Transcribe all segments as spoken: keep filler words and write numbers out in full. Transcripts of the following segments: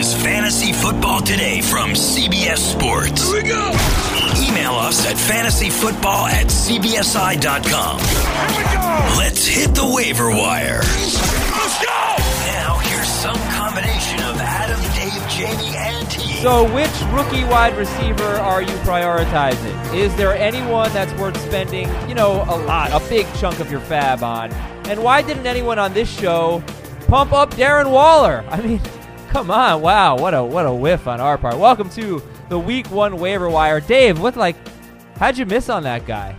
is Fantasy Football Today from C B S Sports. Here we go. Email us at fantasyfootball at c b s i dot com. Here we go. Let's hit the waiver wire. Let's go. Now, here's some combination of Adam, Dave, Jamie, and T. So which rookie wide receiver are you prioritizing? Is there anyone that's worth spending, you know, a lot, a big chunk of your fab on? And why didn't anyone on this show pump up Darren Waller? I mean, come on. Wow, what a what a whiff on our part. Welcome to the week one waiver wire. Dave, what like how'd you miss on that guy?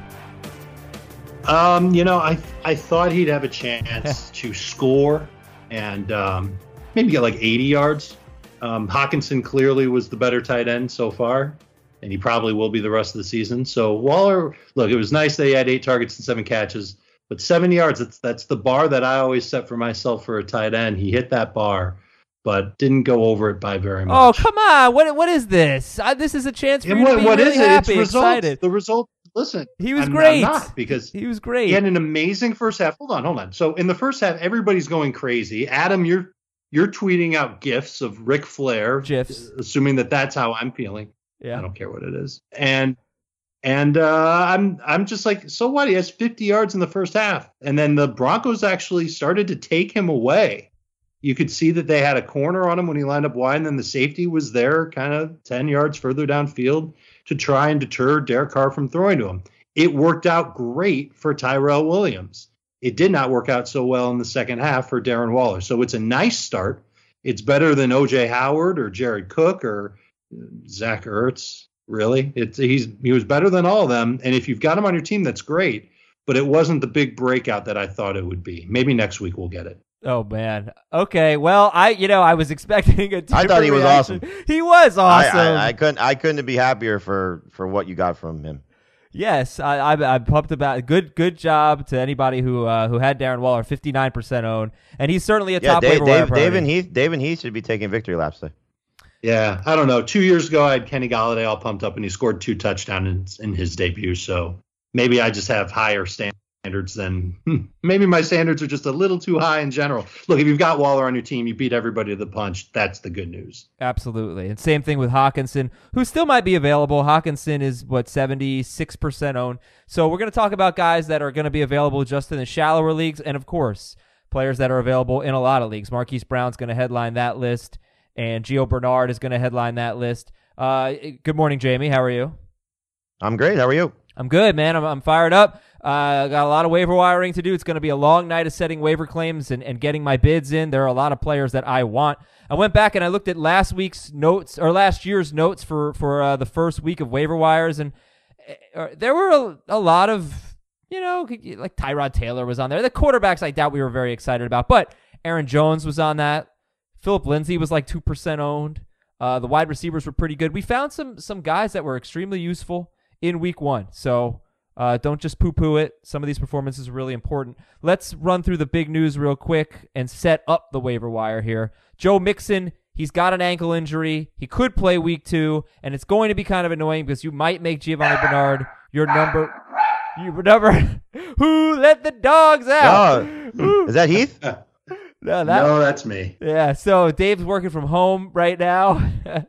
Um, you know, I I thought he'd have a chance to score and um, maybe get like eighty yards. Um, Hockenson clearly was the better tight end so far, and he probably will be the rest of the season. So Waller, look, it was nice that he had eight targets and seven catches, but seventy yards, that's, that's the bar that I always set for myself for a tight end. He hit that bar, but didn't go over it by very much. Oh, come on. What What is this? I, this is a chance for and you what, to be what really is it? happy, It's results. excited. The result, listen. He was I'm, great. I'm not because he was great. He had an amazing first half. Hold on, hold on. So in the first half, everybody's going crazy. Adam, you're you're tweeting out gifs of Ric Flair, GIFs, assuming that that's how I'm feeling. Yeah, I don't care what it is. And and uh, I'm I'm just like, so what? He has fifty yards in the first half, and then the Broncos actually started to take him away. You could see that they had a corner on him when he lined up wide, and then the safety was there kind of ten yards further downfield to try and deter Derek Carr from throwing to him. It worked out great for Tyrell Williams. It did not work out so well in the second half for Darren Waller. So it's a nice start. It's better than O J Howard or Jared Cook or Zach Ertz, really. It's he's he was better than all of them. And if you've got him on your team, that's great. But it wasn't the big breakout that I thought it would be. Maybe next week we'll get it. Oh man. Okay. Well, I you know I was expecting a. I thought he was reaction. awesome. He was awesome. I, I, I couldn't. I couldn't be happier for, for what you got from him. Yes, I, I, I'm pumped about. Good, good job to anybody who uh, who had Darren Waller, fifty-nine percent owned, and he's certainly a yeah, top Dave, waiver wire Dave, priority. Dave and Heath. Dave and Heath should be taking victory laps today. Yeah, I don't know. Two years ago, I had Kenny Golladay all pumped up, and he scored two touchdowns in, in his debut. So maybe I just have higher standards than maybe my standards are just a little too high in general. Look, if you've got Waller on your team, you beat everybody to the punch. That's the good news. Absolutely. And same thing with Hockenson, who still might be available. Hockenson is, what, seventy-six percent owned. So we're going to talk about guys that are going to be available just in the shallower leagues, and, of course, players that are available in a lot of leagues. Marquise Brown's going to headline that list, and Gio Bernard is going to headline that list. Uh, good morning, Jamie. How are you? I'm great. How are you? I'm good, man. I'm, I'm fired up. I uh, got a lot of waiver wiring to do. It's going to be a long night of setting waiver claims and, and getting my bids in. There are a lot of players that I want. I went back and I looked at last week's notes or last year's notes for, for uh, the first week of waiver wires, and uh, there were a, a lot of, you know, like Tyrod Taylor was on there. The quarterbacks I doubt we were very excited about, but Aaron Jones was on that. Phillip Lindsay was like two percent owned. Uh, the wide receivers were pretty good. We found some some guys that were extremely useful in week one. So uh, don't just poo-poo it. Some of these performances are really important. Let's run through the big news real quick and set up the waiver wire here. Joe Mixon, he's got an ankle injury. He could play week two, and it's going to be kind of annoying because you might make Giovanni Bernard your number. Your number. Who let the dogs out? Oh, is that Heath? No, that, no, that's me. Yeah, so Dave's working from home right now,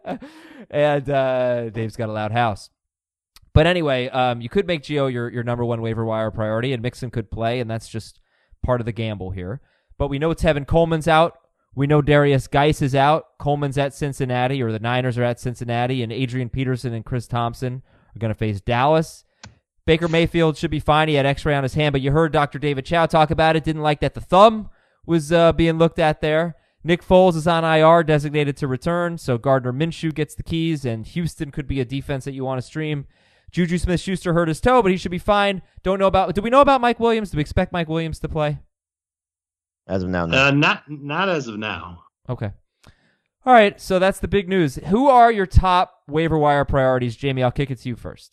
and uh, Dave's got a loud house. But anyway, um, you could make Gio your, your number one waiver wire priority, and Mixon could play, and that's just part of the gamble here. But we know Tevin Coleman's out. We know Darius Geis is out. Coleman's at Cincinnati, or the Niners are at Cincinnati, and Adrian Peterson and Chris Thompson are going to face Dallas. Baker Mayfield should be fine. He had x-ray on his hand, but you heard Doctor David Chow talk about it. Didn't like that the thumb was uh, being looked at there. Nick Foles is on I R, designated to return, so Gardner Minshew gets the keys, and Houston could be a defense that you want to stream. Juju Smith-Schuster hurt his toe, but he should be fine. Don't know about. Do we know about Mike Williams? Do we expect Mike Williams to play? As of now, no. Uh, not not as of now. Okay. All right, so that's the big news. Who are your top waiver wire priorities? Jamie, I'll kick it to you first.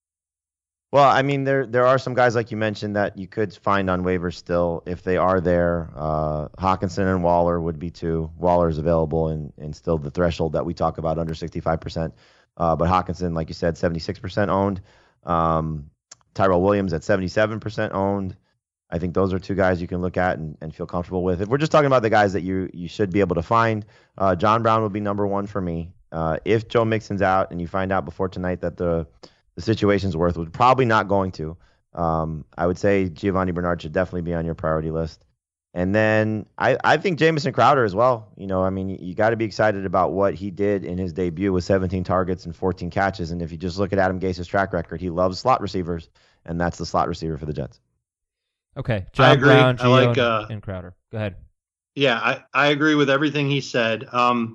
Well, I mean, there there are some guys like you mentioned that you could find on waivers still if they are there. Uh, Hockenson and Waller would be two. Waller is available and, and still the threshold that we talk about under sixty-five percent. Uh, but Hockenson, like you said, seventy-six percent owned. Um, Tyrell Williams at seventy-seven percent owned. I think those are two guys you can look at and, and feel comfortable with. If we're just talking about the guys that you you should be able to find, uh, John Brown would be number one for me. Uh, if Joe Mixon's out and you find out before tonight that the the situation's worth, which probably not going to, um, I would say Giovanni Bernard should definitely be on your priority list. And then I, I think Jamison Crowder as well. You know, I mean, you, you got to be excited about what he did in his debut with seventeen targets and fourteen catches. And if you just look at Adam Gase's track record, he loves slot receivers, and that's the slot receiver for the Jets. Okay, John I agree. Brown, I Gio, like, uh, and Crowder. Go ahead. Yeah, I, I agree with everything he said. Um,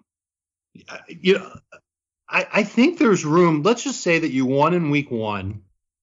you know, I, I think there's room. Let's just say that you won in week one,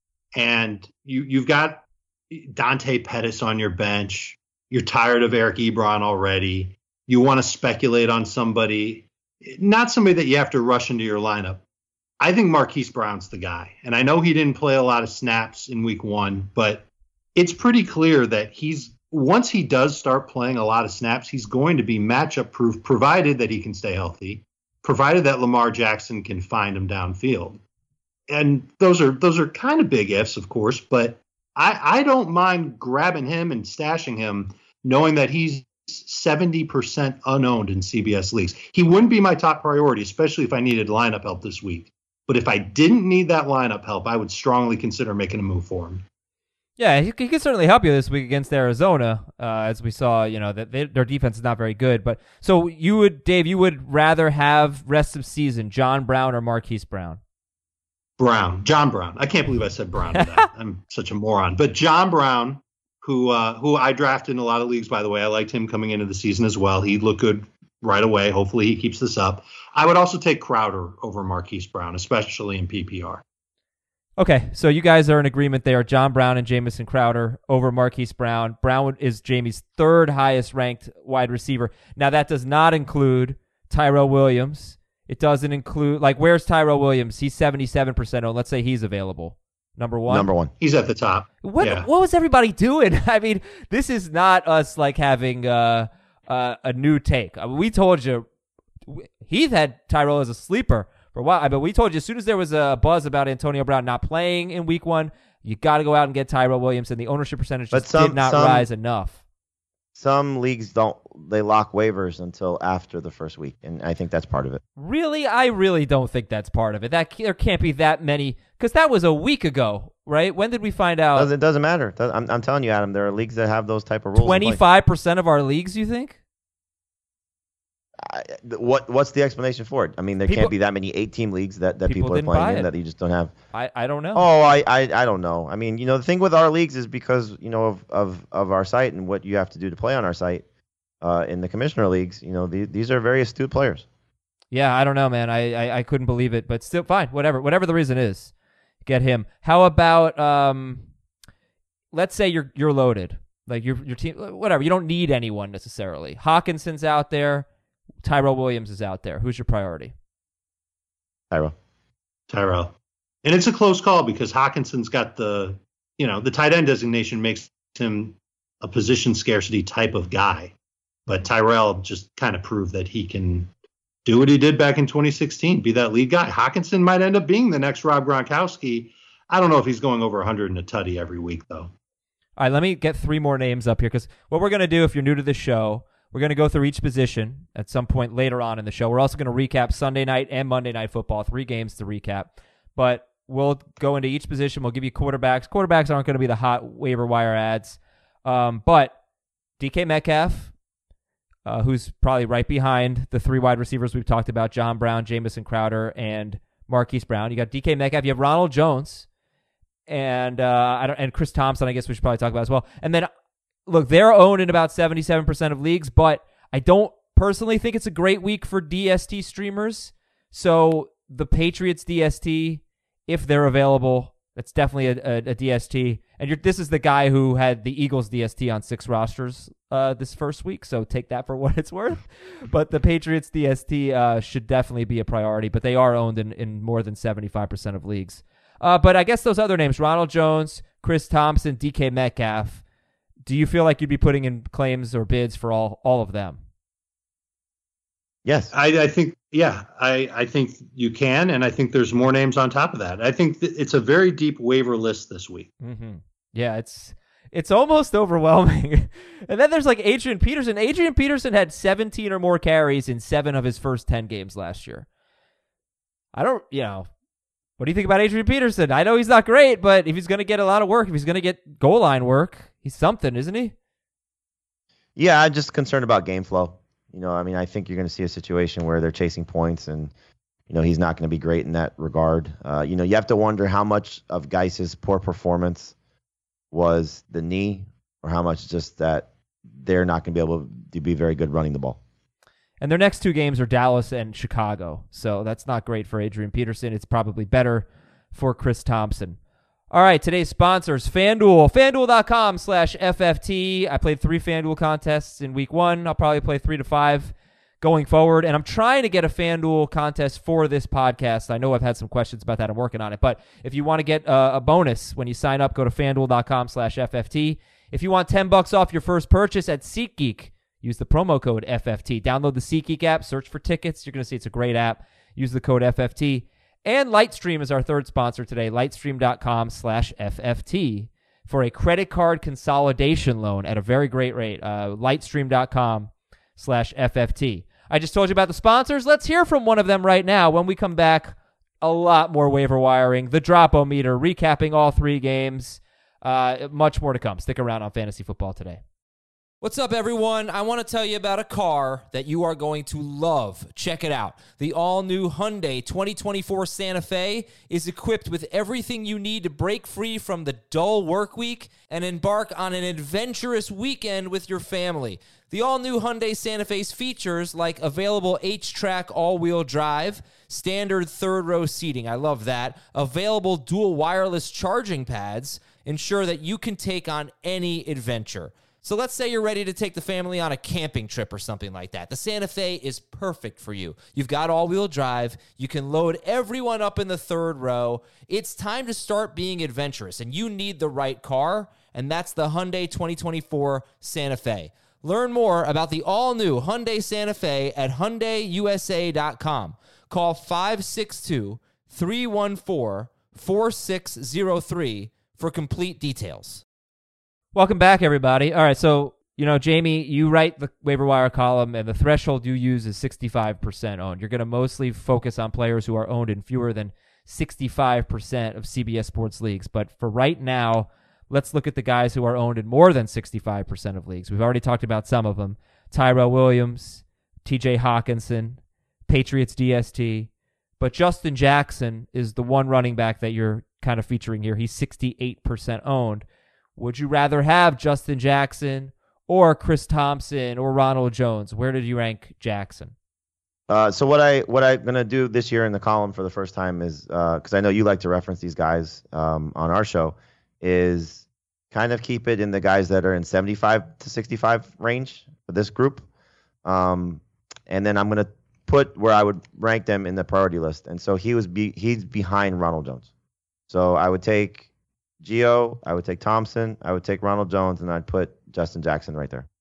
and you you've got Dante Pettis on your bench. You're tired of Eric Ebron already. You want to speculate on somebody, not somebody that you have to rush into your lineup. I think Marquise Brown's the guy, and I know he didn't play a lot of snaps in week one, but it's pretty clear that he's once he does start playing a lot of snaps, he's going to be matchup proof, provided that he can stay healthy, provided that Lamar Jackson can find him downfield. And those are those are kind of big ifs, of course, but I, I don't mind grabbing him and stashing him, knowing that he's seventy percent unowned in C B S leagues. He wouldn't be my top priority, especially if I needed lineup help this week. But if I didn't need that lineup help, I would strongly consider making a move for him. Yeah, he, he could certainly help you this week against Arizona, uh, as we saw. You know that they, their defense is not very good. But so you would, Dave, you would rather have rest of season John Brown or Marquise Brown? Brown, John Brown. I can't believe I said Brown to that. I'm such a moron. But John Brown, who uh, who I drafted in a lot of leagues, by the way, I liked him coming into the season as well. He looked good right away. Hopefully he keeps this up. I would also take Crowder over Marquise Brown, especially in P P R. Okay, so you guys are in agreement there. John Brown and Jamison Crowder over Marquise Brown. Brown is Jamie's third highest ranked wide receiver. Now, that does not include Tyrell Williams. It doesn't include, like, where's Tyrell Williams? He's seventy-seven percent owned. Let's say he's available. Number one? Number one. He's at the top. What yeah. What was everybody doing? I mean, this is not us, like, having uh, uh, a new take. I mean, we told you, Heath had Tyrell as a sleeper for a while, but we told you as soon as there was a buzz about Antonio Brown not playing in week one, you got to go out and get Tyrell Williams, and the ownership percentage just some, did not some, rise enough. Some leagues don't, they lock waivers until after the first week, and I think that's part of it. Really? I really don't think that's part of it. That There can't be that many, because that was a week ago, right? When did we find out? It doesn't matter. I'm, I'm telling you, Adam, there are leagues that have those type of rules. twenty-five percent of our leagues, you think? I, what what's the explanation for it? I mean, there people, can't be that many eight-team leagues that, that people, people are playing in it. that you just don't have. I, I don't know. Oh, I, I I don't know. I mean, you know, the thing with our leagues is because, you know, of, of, of our site and what you have to do to play on our site uh, in the commissioner leagues, you know, the, these are very astute players. Yeah, I don't know, man. I, I, I couldn't believe it, but still, fine. Whatever. Whatever the reason is, get him. How about, um, let's say you're you're loaded. Like, your your team, whatever. You don't need anyone necessarily. Hawkinson's out there. Tyrell Williams is out there. Who's your priority? Tyrell. Tyrell. And it's a close call because Hawkinson's got the, you know, the tight end designation makes him a position scarcity type of guy. But Tyrell just kind of proved that he can do what he did back in twenty sixteen, be that lead guy. Hawkinson might end up being the next Rob Gronkowski. I don't know if he's going over one hundred in a tutty every week, though. All right, let me get three more names up here because what we're going to do, if you're new to the show, we're going to go through each position at some point later on in the show. We're also going to recap Sunday night and Monday night football, three games to recap. But we'll go into each position. We'll give you quarterbacks. Quarterbacks aren't going to be the hot waiver wire ads. Um, but D K Metcalf, uh, who's probably right behind the three wide receivers we've talked about, John Brown, Jamison Crowder, and Marquise Brown. You got D K Metcalf. You have Ronald Jones and uh, I don't, and Chris Thompson, I guess we should probably talk about as well. And then look, they're owned in about seventy-seven percent of leagues, but I don't personally think it's a great week for D S T streamers. So the Patriots D S T, if they're available, that's definitely a, a, a D S T. And you're, this is the guy who had the Eagles D S T on six rosters uh, this first week, so take that for what it's worth. But the Patriots D S T uh, should definitely be a priority, but they are owned in, in more than seventy-five percent of leagues. Uh, but I guess those other names, Ronald Jones, Chris Thompson, D K Metcalf, do you feel like you'd be putting in claims or bids for all, all of them? Yes. I, I think, yeah, I, I think you can, and I think there's more names on top of that. I think th- it's a very deep waiver list this week. Mm-hmm. Yeah, it's It's almost overwhelming. And then there's like Adrian Peterson. Adrian Peterson had seventeen or more carries in seven of his first ten games last year. I don't, you know, what do you think about Adrian Peterson? I know he's not great, but if he's going to get a lot of work, if he's going to get goal line work, he's something, isn't he? Yeah, I'm just concerned about game flow. You know, I mean, I think you're going to see a situation where they're chasing points, and you know he's not going to be great in that regard. Uh, you know, you have to wonder how much of Geis's poor performance was the knee, or how much just that they're not going to be able to be very good running the ball. And their next two games are Dallas and Chicago, so that's not great for Adrian Peterson. It's probably better for Chris Thompson. All right, today's sponsors, FanDuel. FanDuel.com slash FFT. I played three FanDuel contests in week one. I'll probably play three to five going forward. And I'm trying to get a FanDuel contest for this podcast. I know I've had some questions about that. I'm working on it. But if you want to get uh, a bonus when you sign up, go to FanDuel.com slash FFT. If you want ten bucks off your first purchase at SeatGeek, use the promo code F F T. Download the SeatGeek app. Search for tickets. You're going to see it's a great app. Use the code F F T. And Lightstream is our third sponsor today, lightstream.com slash FFT for a credit card consolidation loan at a very great rate, uh, lightstream.com slash FFT. I just told you about the sponsors. Let's hear from one of them right now. When we come back, a lot more waiver wiring, the drop-o-meter, recapping all three games, uh, much more to come. Stick around on Fantasy Football Today. What's up, everyone? I want to tell you about a car that you are going to love. Check it out. The all-new Hyundai twenty twenty-four Santa Fe is equipped with everything you need to break free from the dull work week and embark on an adventurous weekend with your family. The all-new Hyundai Santa Fe's features like available H-Track all-wheel drive, standard third-row seating, I love that, available dual wireless charging pads, ensure that you can take on any adventure. So let's say you're ready to take the family on a camping trip or something like that. The Santa Fe is perfect for you. You've got all-wheel drive. You can load everyone up in the third row. It's time to start being adventurous, and you need the right car, and that's the Hyundai twenty twenty-four Santa Fe. Learn more about the all-new Hyundai Santa Fe at Hyundai U S A dot com. Call five six two, three one four, four six zero three for complete details. Welcome back, everybody. All right, so, you know, Jamie, you write the waiver wire column, and the threshold you use is sixty-five percent owned. You're going to mostly focus on players who are owned in fewer than sixty-five percent of C B S Sports leagues. But for right now, let's look at the guys who are owned in more than sixty-five percent of leagues. We've already talked about some of them. Tyrell Williams, T J Hawkinson, Patriots D S T. But Justin Jackson is the one running back that you're kind of featuring here. He's sixty-eight percent owned. Would you rather have Justin Jackson or Chris Thompson or Ronald Jones? Where did you rank Jackson? Uh, so what I what I'm gonna do this year in the column for the first time is because uh, I know you like to reference these guys um, on our show, is kind of keep it in the guys that are in seventy-five to sixty-five range for this group, um, and then I'm gonna put where I would rank them in the priority list. And so he was be, he's behind Ronald Jones. So I would take Gio, I would take Thompson, I would take Ronald Jones, and I'd put Justin Jackson right there.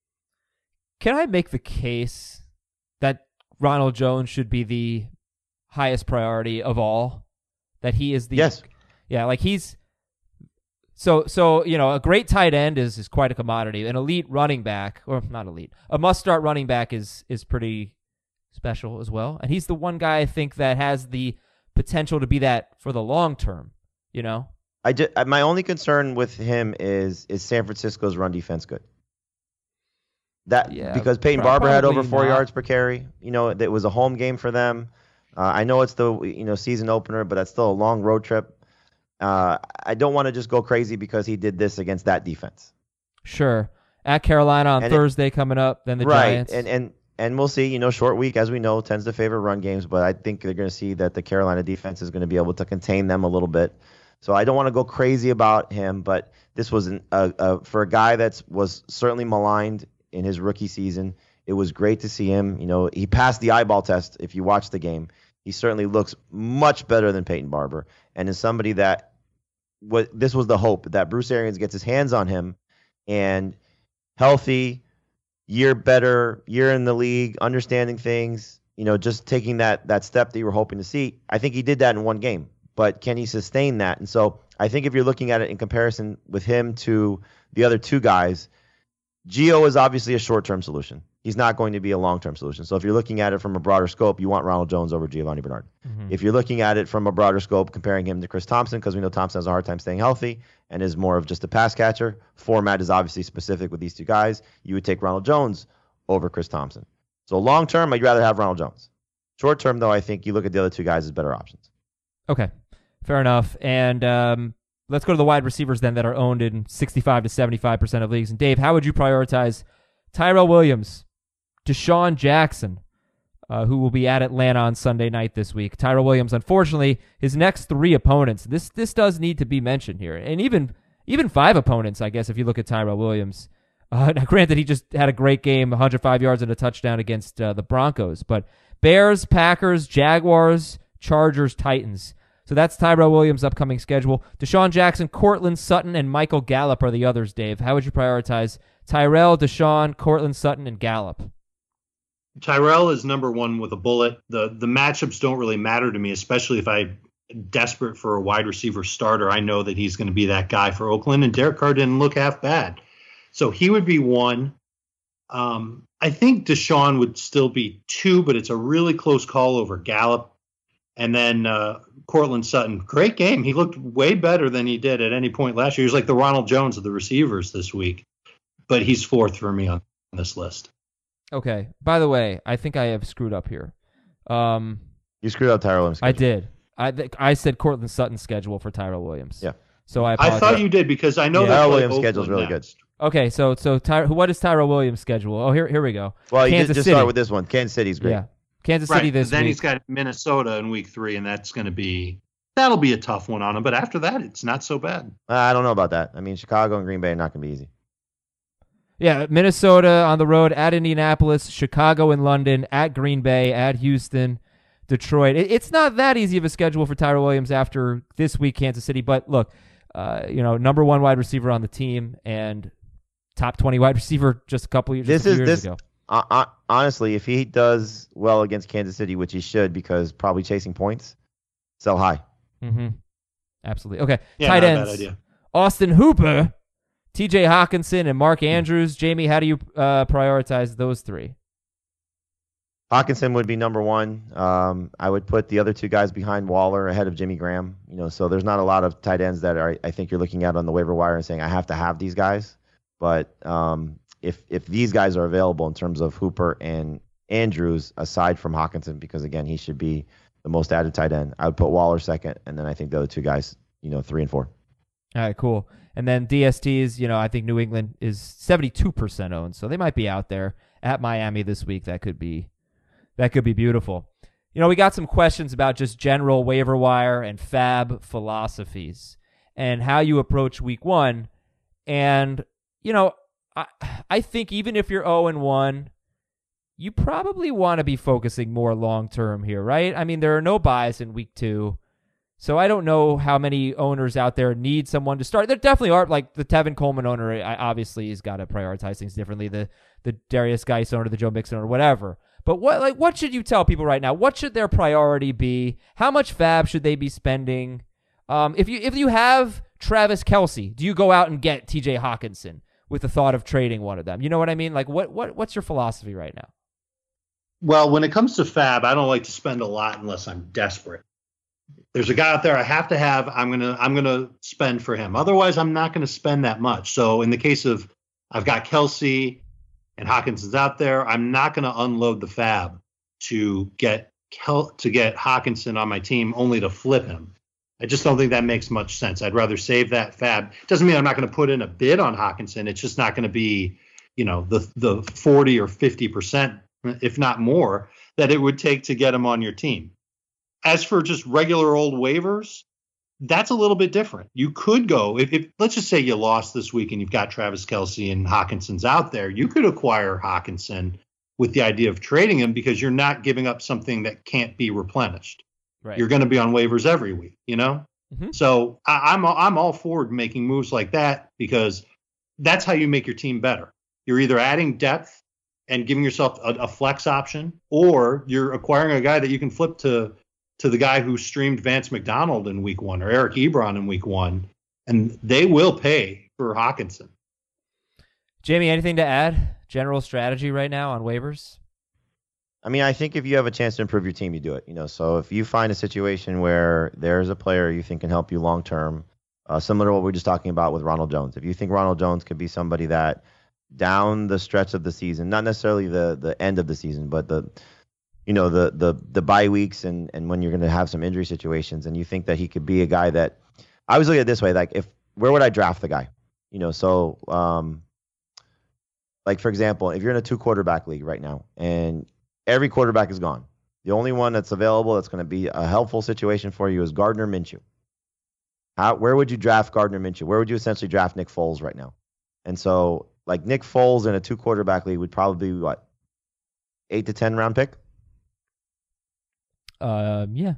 Can I make the case that Ronald Jones should be the highest priority of all? That he is the yes, yeah, like he's so so you know a great tight end is is quite a commodity. An elite running back, or not elite, a must start running back is is pretty special as well. And he's the one guy I think that has the potential to be that for the long term. You know. I just, my only concern with him is is San Francisco's run defense good? That yeah, because Peyton Barber had over four not. yards per carry. You know, it was a home game for them. Uh, I know it's the you know season opener, but that's still a long road trip. Uh, I don't want to just go crazy because he did this against that defense. Sure, at Carolina on and Thursday it, coming up, then the right, Giants. and and and we'll see. You know, short week as we know tends to favor run games, but I think they're going to see that the Carolina defense is going to be able to contain them a little bit. So I don't want to go crazy about him, but this was an, a, a, for a guy that was certainly maligned in his rookie season. It was great to see him. You know, he passed the eyeball test. If you watch the game, he certainly looks much better than Peyton Barber, and is somebody that what this was the hope that Bruce Arians gets his hands on him and healthy, year better, year in the league, understanding things. You know, just taking that that step that you were hoping to see. I think he did that in one game. But can he sustain that? And so I think if you're looking at it in comparison with him to the other two guys, Gio is obviously a short-term solution. He's not going to be a long-term solution. So if you're looking at it from a broader scope, you want Ronald Jones over Giovanni Bernard. Mm-hmm. If you're looking at it from a broader scope, comparing him to Chris Thompson, because we know Thompson has a hard time staying healthy and is more of just a pass catcher. Format is obviously specific with these two guys. You would take Ronald Jones over Chris Thompson. So long-term, I'd rather have Ronald Jones. Short-term, though, I think you look at the other two guys as better options. Okay, fair enough. And um, let's go to the wide receivers then that are owned in sixty-five to seventy-five percent of leagues. And Dave, how would you prioritize Tyrell Williams, Deshaun Jackson, uh, who will be at Atlanta on Sunday night this week? Tyrell Williams, unfortunately, his next three opponents, this this does need to be mentioned here. And even even five opponents, I guess, if you look at Tyrell Williams. Uh, now, granted, he just had a great game, one hundred five yards and a touchdown against uh, the Broncos. But Bears, Packers, Jaguars, Chargers, Titans. So that's Tyrell Williams' upcoming schedule. Deshaun Jackson, Cortland Sutton, and Michael Gallup are the others, Dave. How would you prioritize Tyrell, Deshaun, Cortland Sutton, and Gallup? Tyrell is number one with a bullet. The the matchups don't really matter to me, especially if I'm desperate for a wide receiver starter. I know that he's going to be that guy for Oakland, and Derek Carr didn't look half bad. So he would be one. Um, I think Deshaun would still be two, but it's a really close call over Gallup. And then uh, Cortland Sutton, great game. He looked way better than he did at any point last year. He was like the Ronald Jones of the receivers this week. But he's fourth for me on this list. Okay. By the way, I think I have screwed up here. Um, you screwed up Tyrell Williams' schedule. I did. I th- I said Cortland Sutton's schedule for Tyrell Williams. Yeah. So I I thought you did because I know yeah. that Tyrell Williams' schedule is really next. good. Okay, so so Ty- what is Tyrell Williams' schedule? Oh, here here we go. Well, you Kansas just, just City. start with this one. Kansas City's great. Yeah, Kansas Right. City this then week. he's got Minnesota in week three, and that's going to be that'll be a tough one on him. But after that, it's not so bad. Uh, I don't know about that. I mean, Chicago and Green Bay are not going to be easy. Yeah, Minnesota on the road, at Indianapolis, Chicago and London, at Green Bay, at Houston, Detroit. It, it's not that easy of a schedule for Tyrell Williams after this week, Kansas City. But look, uh, you know, number one wide receiver on the team and top twenty wide receiver just a couple years, This just a is few years this. ago. Uh, uh, honestly, if he does well against Kansas City, which he should, because probably chasing points, sell high. Mm-hmm. Absolutely. Okay, Yeah, tight not a bad ends. idea. Austin Hooper, T J Hawkinson, and Mark Andrews. Jamie, how do you uh, prioritize those three? Hawkinson would be number one. Um, I would put the other two guys behind Waller ahead of Jimmy Graham. You know, so there's not a lot of tight ends that are, I think you're looking at on the waiver wire and saying I have to have these guys. But um, if if these guys are available in terms of Hooper and Andrews, aside from Hawkinson, because again he should be the most added tight end, I would put Waller second, and then I think the other two guys, you know, three and four. All right, cool. And then D S Ts, you know, I think New England is seventy-two percent owned, so they might be out there at Miami this week. That could be that could be beautiful. You know, we got some questions about just general waiver wire and fab philosophies and how you approach week one. And, you know, I I think even if you're oh and one, you probably want to be focusing more long-term here, right? I mean, there are no buys in week two. So I don't know how many owners out there need someone to start. There definitely are, like the Tevin Coleman owner, I, obviously he's got to prioritize things differently. The the Darius Geis owner, the Joe Mixon owner, whatever. But what like what should you tell people right now? What should their priority be? How much fab should they be spending? Um, if you if you have Travis Kelce, do you go out and get T J Hawkinson with the thought of trading one of them? You know what I mean? Like what what what's your philosophy right now? Well, when it comes to fab, I don't like to spend a lot unless I'm desperate. There's a guy out there I have to have. I'm gonna I'm gonna spend for him. Otherwise, I'm not gonna spend that much. So in the case of I've got Kelce and Hawkinson's out there, I'm not gonna unload the fab to get Kel- to get Hawkinson on my team only to flip him. I just don't think that makes much sense. I'd rather save that fab. Doesn't mean I'm not going to put in a bid on Hawkinson. It's just not going to be, you know, the the forty or fifty percent, if not more, that it would take to get him on your team. As for just regular old waivers, that's a little bit different. You could go, if, if let's just say you lost this week and you've got Travis Kelce and Hawkinson's out there, you could acquire Hawkinson with the idea of trading him because you're not giving up something that can't be replenished. Right. You're going to be on waivers every week, you know? Mm-hmm. So I, I'm I'm all for making moves like that because that's how you make your team better. You're either adding depth and giving yourself a, a flex option, or you're acquiring a guy that you can flip to to the guy who streamed Vance McDonald in week one or Eric Ebron in week one, and they will pay for Hawkinson. Jamie, anything to add? General strategy right now on waivers? I mean, I think if you have a chance to improve your team, you do it. You know, so if you find a situation where there's a player you think can help you long term, uh, similar to what we were just talking about with Ronald Jones. If you think Ronald Jones could be somebody that down the stretch of the season, not necessarily the the end of the season, but the you know the the the bye weeks and and when you're going to have some injury situations, and you think that he could be a guy that I always look at it this way, like if where would I draft the guy? You know, so um, like for example, if you're in a two quarterback league right now and every quarterback is gone. The only one that's available that's going to be a helpful situation for you is Gardner Minshew. How, where would you draft Gardner Minshew? Where would you essentially draft Nick Foles right now? And so, like Nick Foles in a two quarterback league would probably be what, eight to ten round pick? Um, yeah.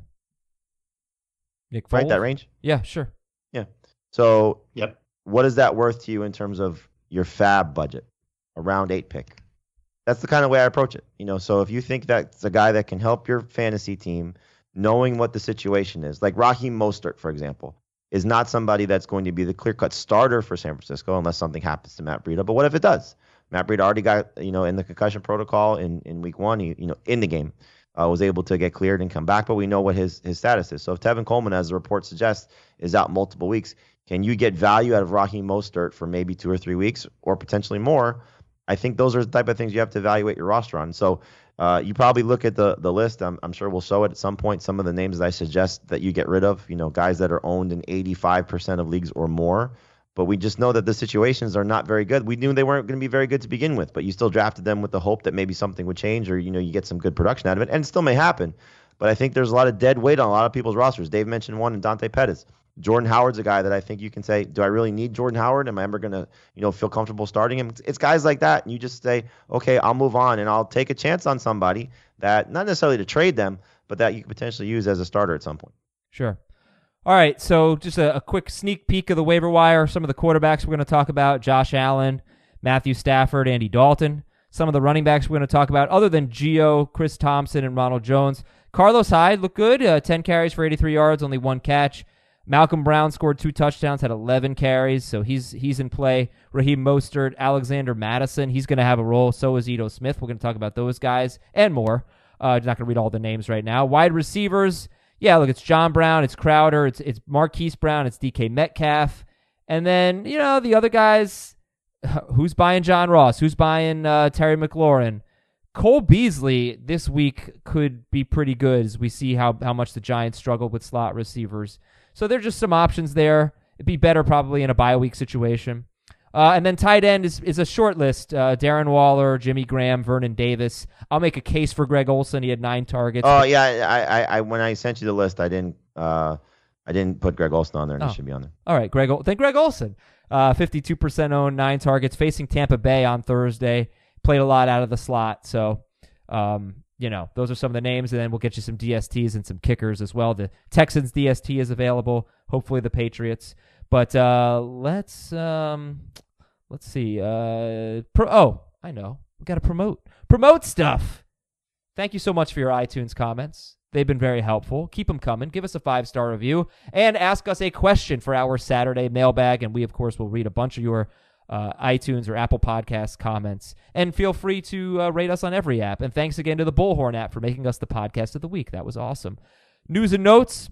Nick Foles? Right, that range? Yeah, sure. Yeah. So, Yep. what is that worth to you in terms of your fab budget? A round eight pick. That's the kind of way I approach it. You know, so if you think that's a guy that can help your fantasy team, knowing what the situation is, like Raheem Mostert, for example, is not somebody that's going to be the clear-cut starter for San Francisco unless something happens to Matt Breida. But what if it does? Matt Breida already got, you know, in the concussion protocol in, in week one, he, you know, in the game, uh, was able to get cleared and come back, but we know what his, his status is. So if Tevin Coleman, as the report suggests, is out multiple weeks, can you get value out of Raheem Mostert for maybe two or three weeks or potentially more? I think those are the type of things you have to evaluate your roster on. So uh, you probably look at the the list. I'm, I'm sure we'll show it at some point. Some of the names that I suggest that you get rid of, you know, guys that are owned in eighty-five percent of leagues or more. But we just know that the situations are not very good. We knew they weren't going to be very good to begin with, but you still drafted them with the hope that maybe something would change or, you know, you get some good production out of it. And it still may happen. But I think there's a lot of dead weight on a lot of people's rosters. Dave mentioned one, and Dante Pettis. Jordan Howard's a guy that I think you can say, do I really need Jordan Howard? Am I ever going to, you know, feel comfortable starting him? It's, it's guys like that. And you just say, okay, I'll move on and I'll take a chance on somebody that, not necessarily to trade them, but that you could potentially use as a starter at some point. Sure. All right, so just a, a quick sneak peek of the waiver wire. Some of the quarterbacks we're going to talk about: Josh Allen, Matthew Stafford, Andy Dalton. Some of the running backs we're going to talk about, other than Gio, Chris Thompson, and Ronald Jones. Carlos Hyde looked good, uh, ten carries for eighty-three yards, only one catch. Malcolm Brown scored two touchdowns, had eleven carries, so he's he's in play. Raheem Mostert, Alexander Madison, he's going to have a role. So is Ito Smith. We're going to talk about those guys and more. Uh, I'm not going to read all the names right now. Wide receivers, yeah, look, it's John Brown, it's Crowder, it's it's Marquise Brown, it's D K Metcalf. And then, you know, the other guys, who's buying John Ross? Who's buying uh, Terry McLaurin? Cole Beasley this week could be pretty good as we see how, how much the Giants struggle with slot receivers. So there are just some options there. It'd be better probably in a bye week situation. Uh, and then tight end is, is a short list. Uh, Darren Waller, Jimmy Graham, Vernon Davis. I'll make a case for Greg Olsen. He had nine targets. Oh, yeah. I, I, I when I sent you the list, I didn't uh, I didn't put Greg Olsen on there, and oh. he should be on there. All right, Greg. Then Greg Olsen. Uh, fifty-two percent owned, nine targets, facing Tampa Bay on Thursday. Played a lot out of the slot. So, um, you know, those are some of the names, and then we'll get you some D S Ts and some kickers as well. The Texans D S T is available. Hopefully the Patriots. But uh, let's um, let's see. Uh, pro- oh, I know. We got to promote promote stuff. Thank you so much for your iTunes comments. They've been very helpful. Keep them coming. Give us a five-star review and ask us a question for our Saturday mailbag. And we, of course, will read a bunch of your uh, iTunes or Apple Podcast comments. And feel free to uh, rate us on every app. And thanks again to the Bullhorn app for making us the podcast of the week. That was awesome. News and notes.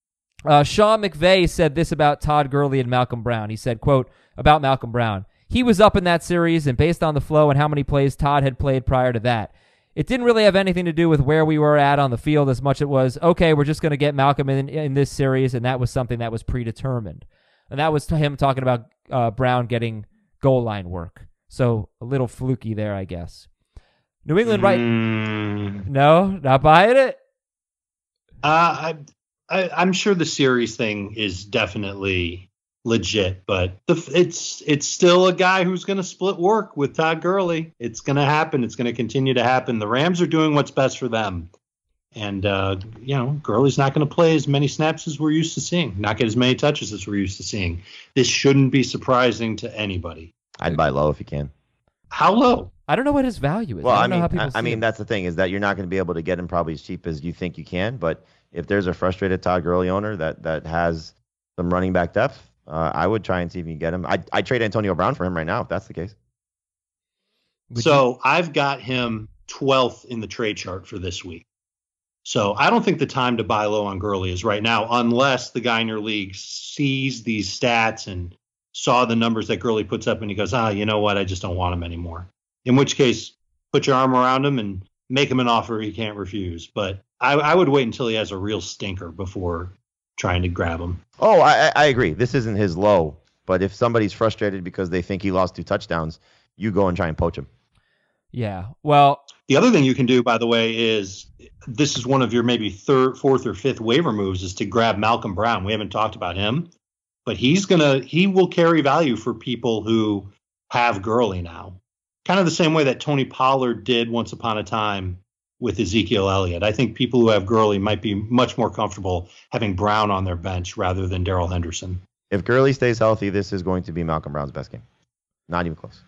Uh, Sean McVay said this about Todd Gurley and Malcolm Brown. He said, quote, about Malcolm Brown, he was up in that series, and based on the flow and how many plays Todd had played prior to that, it didn't really have anything to do with where we were at on the field as much as it was, okay, we're just going to get Malcolm in, in this series, and that was something that was predetermined. And that was him talking about uh, Brown getting goal line work. So a little fluky there, I guess. New England, right? Mm. No, not buying it? Uh, I, I, I'm sure the series thing is definitely legit, but the, it's it's still a guy who's going to split work with Todd Gurley. It's going to happen. It's going to continue to happen. The Rams are doing what's best for them. And, uh, you know, Gurley's not going to play as many snaps as we're used to seeing, not get as many touches as we're used to seeing. This shouldn't be surprising to anybody. I'd buy low if you can. How low? I don't know what his value is. Well, I, I don't know mean, how people I, see I mean, him. that's the thing is that you're not going to be able to get him probably as cheap as you think you can. But if there's a frustrated Todd Gurley owner that that has some running back depth, uh, I would try and see if you can get him. I I trade Antonio Brown for him right now if that's the case. Would so I've got him twelfth in the trade chart for this week. So I don't think the time to buy low on Gurley is right now, unless the guy in your league sees these stats and saw the numbers that Gurley puts up and he goes, ah, you know what? I just don't want him anymore. In which case, put your arm around him and make him an offer he can't refuse. But I, I would wait until he has a real stinker before trying to grab him. Oh, I, I agree. This isn't his low. But if somebody's frustrated because they think he lost two touchdowns, you go and try and poach him. Yeah. Well, the other thing you can do, by the way, is this is one of your maybe third, fourth, or fifth waiver moves is to grab Malcolm Brown. We haven't talked about him, but he's gonna he will carry value for people who have Gurley now, kind of the same way that Tony Pollard did once upon a time with Ezekiel Elliott. I think people who have Gurley might be much more comfortable having Brown on their bench rather than Darrell Henderson. If Gurley stays healthy, this is going to be Malcolm Brown's best game. Not even close.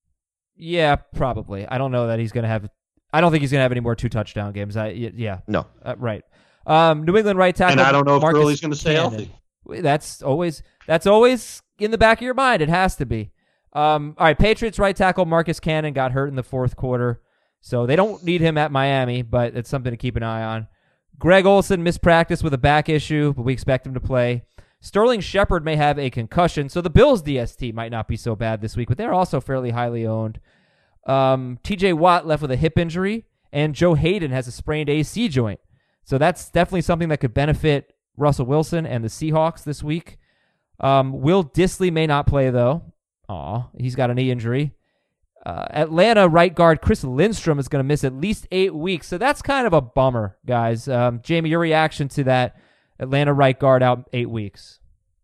Yeah, probably. I don't know that he's going to have – I don't think he's going to have any more two-touchdown games. I Yeah. No. Uh, right. Um, New England right tackle. And I don't know if Marcus Gurley's going to stay Cannon. healthy. That's always that's always in the back of your mind. It has to be. Um, all right, Patriots right tackle Marcus Cannon got hurt in the fourth quarter, so they don't need him at Miami, but it's something to keep an eye on. Greg Olsen missed practice with a back issue, but we expect him to play. Sterling Shepard may have a concussion, so the Bills' D S T might not be so bad this week, but they're also fairly highly owned. Um, T J Watt left with a hip injury, and Joe Hayden has a sprained A C joint. So that's definitely something that could benefit Russell Wilson and the Seahawks this week. Um, Will Dissly may not play, though. Aw, he's got a knee injury. Uh, Atlanta right guard Chris Lindstrom is going to miss at least eight weeks, so that's kind of a bummer, guys. Um, Jamie, your reaction to that Atlanta right guard out eight weeks?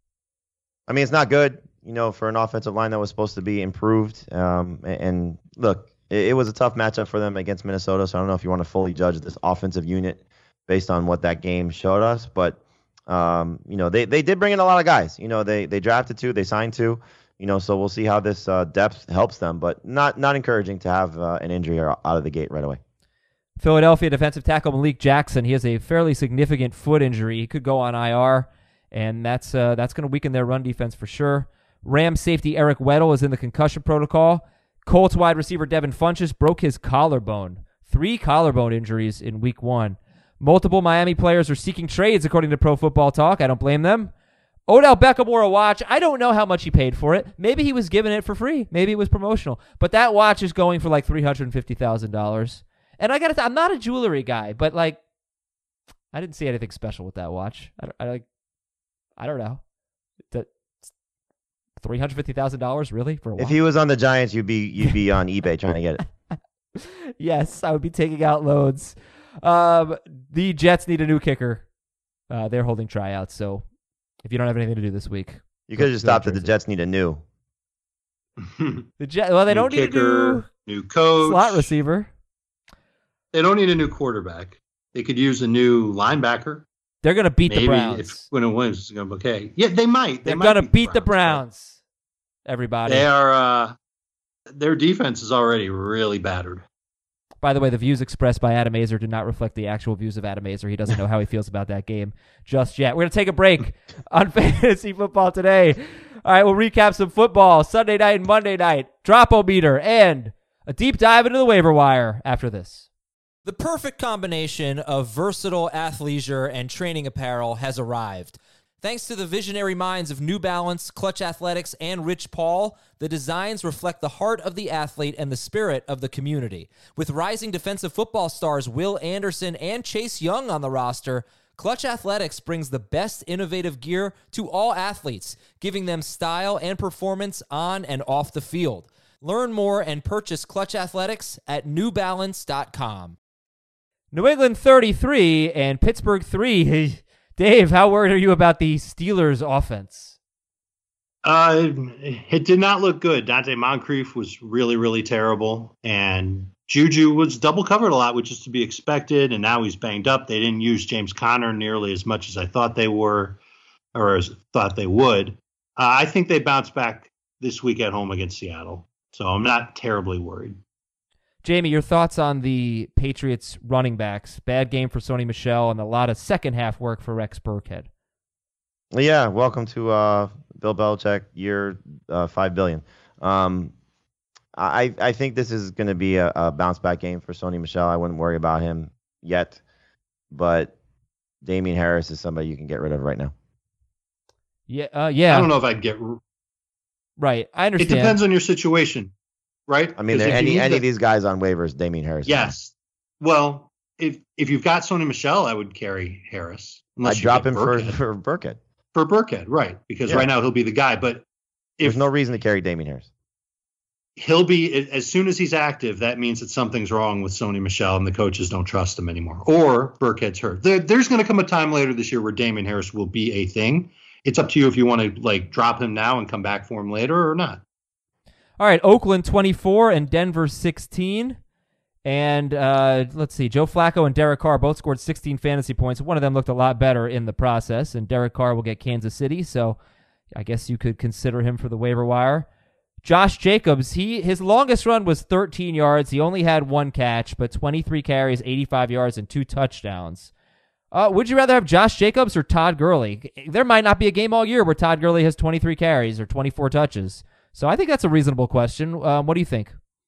I mean, it's not good, you know, for an offensive line that was supposed to be improved. Um, and, and look, it, it was a tough matchup for them against Minnesota, so I don't know if you want to fully judge this offensive unit based on what that game showed us. But, um, you know, they, they did bring in a lot of guys. You know, they they drafted two, they signed two. You know, so we'll see how this uh, depth helps them, but not not encouraging to have uh, an injury out of the gate right away. Philadelphia defensive tackle Malik Jackson, he has a fairly significant foot injury. He could go on I R, and that's uh, that's going to weaken their run defense for sure. Rams safety Eric Weddle is in the concussion protocol. Colts wide receiver Devin Funchess broke his collarbone. Three collarbone injuries in week one. Multiple Miami players are seeking trades, according to Pro Football Talk. I don't blame them. Odell Beckham wore a watch. I don't know how much he paid for it. Maybe he was giving it for free. Maybe it was promotional. But that watch is going for like three hundred fifty thousand dollars. And I got to I'm not a jewelry guy, but like, I didn't see anything special with that watch. I, I like, I don't know. That three hundred fifty thousand dollars really for a watch? If he was on the Giants, you'd be you'd be on eBay trying to get it. Yes, I would be taking out loads. Um, the Jets need a new kicker. Uh, they're holding tryouts, so if you don't have anything to do this week, you could have just stopped at the Jets need a new. the Jet, well, they new don't need kicker, a new, new coach, slot receiver. They don't need a new quarterback. They could use a new linebacker. They're going to beat Maybe the Browns. If Quinn Williams is going to be okay. Yeah, they might. They They're might going to beat the Browns. Browns. Everybody. They are. Uh, their defense is already really battered. By the way, the views expressed by Adam Azer do not reflect the actual views of Adam Azer. He doesn't know how he feels about that game just yet. We're going to take a break on Fantasy Football today. All right, we'll recap some football, Sunday night and Monday night, drop-o-meter, and a deep dive into the waiver wire after this. The perfect combination of versatile athleisure and training apparel has arrived. Thanks to the visionary minds of New Balance, Clutch Athletics, and Rich Paul, the designs reflect the heart of the athlete and the spirit of the community. With rising defensive football stars Will Anderson and Chase Young on the roster, Clutch Athletics brings the best innovative gear to all athletes, giving them style and performance on and off the field. Learn more and purchase Clutch Athletics at new balance dot com. New England thirty-three and Pittsburgh three. Dave, how worried are you about the Steelers offense? Uh, it did not look good. Dante Moncrief was really, really terrible. And Juju was double covered a lot, which is to be expected. And now he's banged up. They didn't use James Conner nearly as much as I thought they were, or as thought they would. Uh, I think they bounce back this week at home against Seattle. So I'm not terribly worried. Jamie, your thoughts on the Patriots running backs? Bad game for Sony Michel and a lot of second half work for Rex Burkhead. Yeah, welcome to uh, Bill Belichick year uh, five billion. Um, I I think this is going to be a, a bounce back game for Sony Michel. I wouldn't worry about him yet, but Damian Harris is somebody you can get rid of right now. Yeah, uh, yeah. I don't know if I'd get. Right, I It understand. depends on your situation, right? I mean, 'Cause there, if you any need any the- of these guys on waivers, Damian Harris. Yes. Well, if if you've got Sony Michel, I would carry Harris. I'd Unless you drop get him for Burkhead. for Burkhead. for Burkhead, right? Because Yeah. right now he'll be the guy. But There's if no reason to carry Damian Harris. he'll be as soon as he's active, that means that something's wrong with Sony Michel and the coaches don't trust him anymore. Or Burkhead's hurt. There, there's going to come a time later this year where Damian Harris will be a thing. It's up to you if you want to like drop him now and come back for him later or not. All right, Oakland twenty-four and Denver sixteen. And uh, let's see, Joe Flacco and Derek Carr both scored sixteen fantasy points. One of them looked a lot better in the process, and Derek Carr will get Kansas City, so I guess you could consider him for the waiver wire. Josh Jacobs, he his longest run was thirteen yards. He only had one catch, but twenty-three carries, eighty-five yards, and two touchdowns. Uh, would you rather have Josh Jacobs or Todd Gurley? There might not be a game all year where Todd Gurley has twenty-three carries or twenty-four touches. So I think that's a reasonable question. Um, what do you think?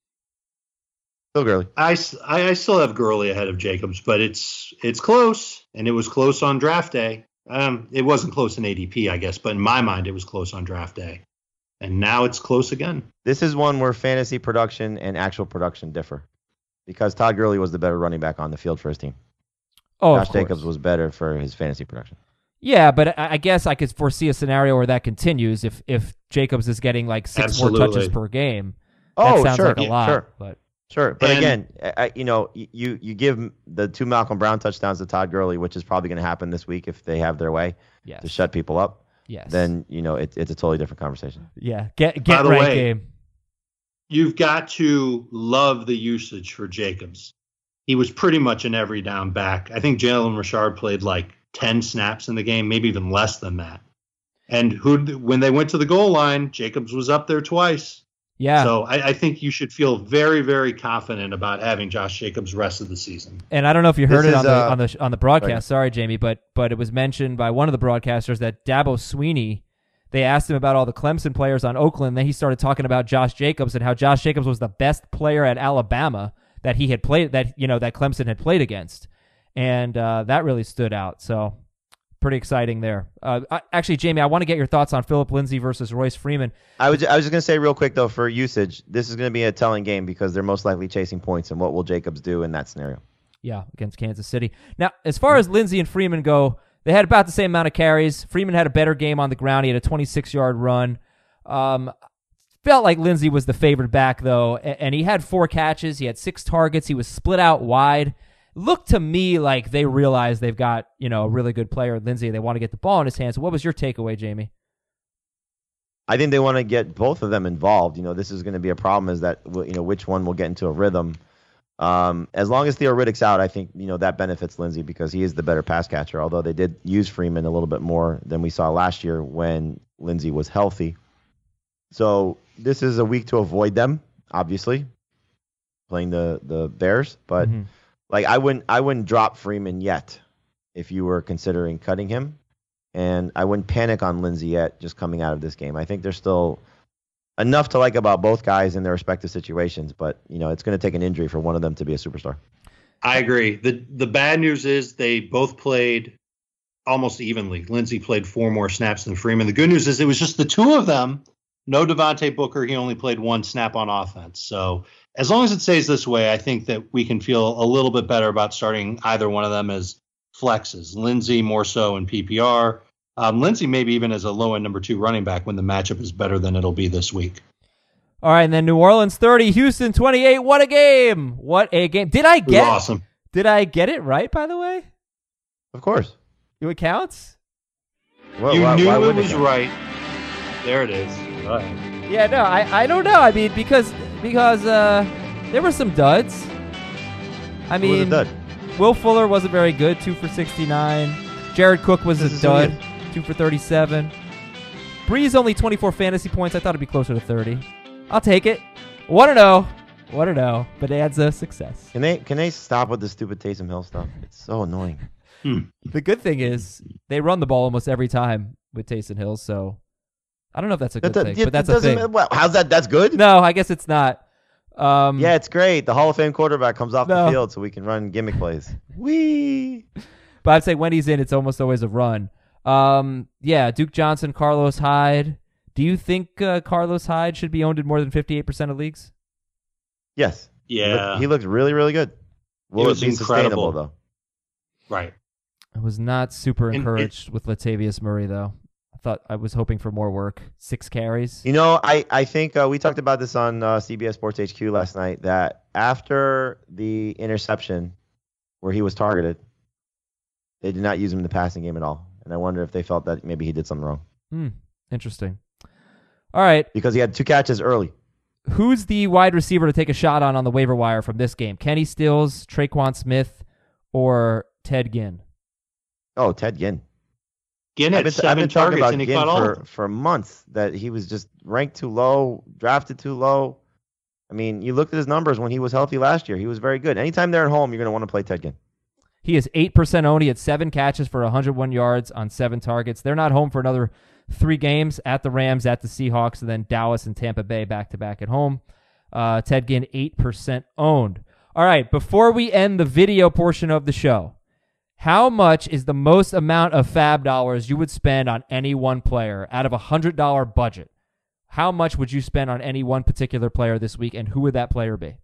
Still Gurley. I, s- I- I still have Gurley ahead of Jacobs, but it's it's close, and it was close on draft day. Um, it wasn't close in A D P, I guess, but in my mind, it was close on draft day. And now it's close again. This is one where fantasy production and actual production differ, because Todd Gurley was the better running back on the field for his team. Oh, Josh of course. Jacobs was better for his fantasy production. Yeah, but I I guess I could foresee a scenario where that continues if if Jacobs is getting like six more touches Absolutely. per game. Oh, that sounds sure, like a yeah, lot. sure. But Sure, but And- again, I, you know, you you give the two Malcolm Brown touchdowns to Todd Gurley, which is probably going to happen this week if they have their way yes, to shut people up. yes, Then you know it, it's a totally different conversation. yeah, get By get the right way- game. You've got to love the usage for Jacobs. He was pretty much an every down back. I think Jalen Richard played like ten snaps in the game, maybe even less than that. And who, when they went to the goal line, Jacobs was up there twice. Yeah, So I, I think you should feel very, very confident about having Josh Jacobs rest of the season. and I don't know if you heard This it on is, the uh, on the on the broadcast. right. Sorry, Jamie, but but it was mentioned by one of the broadcasters that Dabo Sweeney. They asked him about all the Clemson players on Oakland. Then he started talking about Josh Jacobs and how Josh Jacobs was the best player at Alabama that he had played that you know that Clemson had played against, and uh, that really stood out. So pretty exciting there. Uh, I, actually, Jamie, I want to get your thoughts on Philip Lindsay versus Royce Freeman. I was I was just going to say real quick though, for usage, this is going to be a telling game because they're most likely chasing points, and what will Jacobs do in that scenario? Yeah, against Kansas City. Now, as far as Lindsey and Freeman go, they had about the same amount of carries. Freeman had a better game on the ground. He had a twenty-six-yard run. Um, felt like Lindsey was the favored back, though, and, and he had four catches. He had six targets. He was split out wide. Looked to me like they realized they've got, you know, a really good player, Lindsey. They want to get the ball in his hands. What was your takeaway, Jamie? I think they want to get both of them involved. You know, this is going to be a problem is that, you know, which one will get into a rhythm. Um, as long as Theo Riddick's out, I think, you know, that benefits Lindsey because he is the better pass catcher, although they did use Freeman a little bit more than we saw last year when Lindsey was healthy. So this is a week to avoid them, obviously, playing the, the Bears. But, Mhm. like, I wouldn't I wouldn't drop Freeman yet if you were considering cutting him. And I wouldn't panic on Lindsey yet just coming out of this game. I think there's still enough to like about both guys in their respective situations, but you know it's going to take an injury for one of them to be a superstar. I agree. The the bad news is they both played almost evenly. Lindsey played four more snaps than Freeman. The good news is it was just the two of them. No Devontae Booker. He only played one snap on offense. So as long as it stays this way, I think that we can feel a little bit better about starting either one of them as flexes. Lindsey more so in P P R. Um, Lindsey maybe even as a low-end number two running back when the matchup is better than it'll be this week. All right, and then New Orleans thirty, Houston twenty-eight. What a game! What a game! Did I It was get? awesome. Did I get it right? By the way, Of course. it counts. Why- you why- knew why it wouldn't was count? right. There it is. Go ahead. Yeah, no, I, I don't know. I mean, because because uh, there were some duds. I Who was a mean, dud? Will Fuller wasn't very good, two for sixty-nine. Jared Cook was This a is who he dud, two for thirty-seven. Breeze only twenty-four fantasy points. I thought it'd be closer to thirty. I'll take it. One and zero, one and zero. Bonanza success. Can they can they stop with the stupid Taysom Hill stuff? It's so annoying. The good thing is they run the ball almost every time with Taysom Hill, so I don't know if that's a good That- thing, that- but that's it a doesn't- thing. well, how's that? That's good. No, I guess it's not. Um, Yeah, it's great. The Hall of Fame quarterback comes off No. the field so we can run gimmick plays. Wee. but I'd say when he's in, it's almost always a run. Um, yeah, Duke Johnson, Carlos Hyde. Do you think uh, Carlos Hyde should be owned in more than fifty-eight percent of leagues? Yes. He Yeah. looked, he looked really, really good. Will was it be incredible. sustainable, though? Right. I was not super And it- encouraged with Latavius Murray, though. I thought I was hoping for more work. Six carries. You know, I, I think uh, we talked about this on uh, C B S Sports H Q last night, that after the interception where he was targeted, they did not use him in the passing game at all. And I wonder if they felt that maybe he did something wrong. Hmm. Interesting. All right. Because he had two catches early. Who's the wide receiver to take a shot on on the waiver wire from this game? Kenny Stills, Traquan Smith, or Ted Ginn? Oh, Ted Ginn. Ginn I've had been, I've seven been talking targets about and he Ginn caught all of for, them. for months, that he was just ranked too low, drafted too low. I mean, you looked at his numbers when he was healthy last year. He was very good. Anytime they're at home, you're going to want to play Ted Ginn. He is eight percent owned. He had seven catches for one hundred one yards on seven targets. They're not home for another three games, at the Rams, at the Seahawks, and then Dallas and Tampa Bay back-to-back at home. Uh, Ted Ginn, eight percent owned. All right, before we end the video portion of the show, how much is the most amount of fab dollars you would spend on any one player out of a one hundred dollars budget? How much would you spend on any one particular player this week, and who would that player be?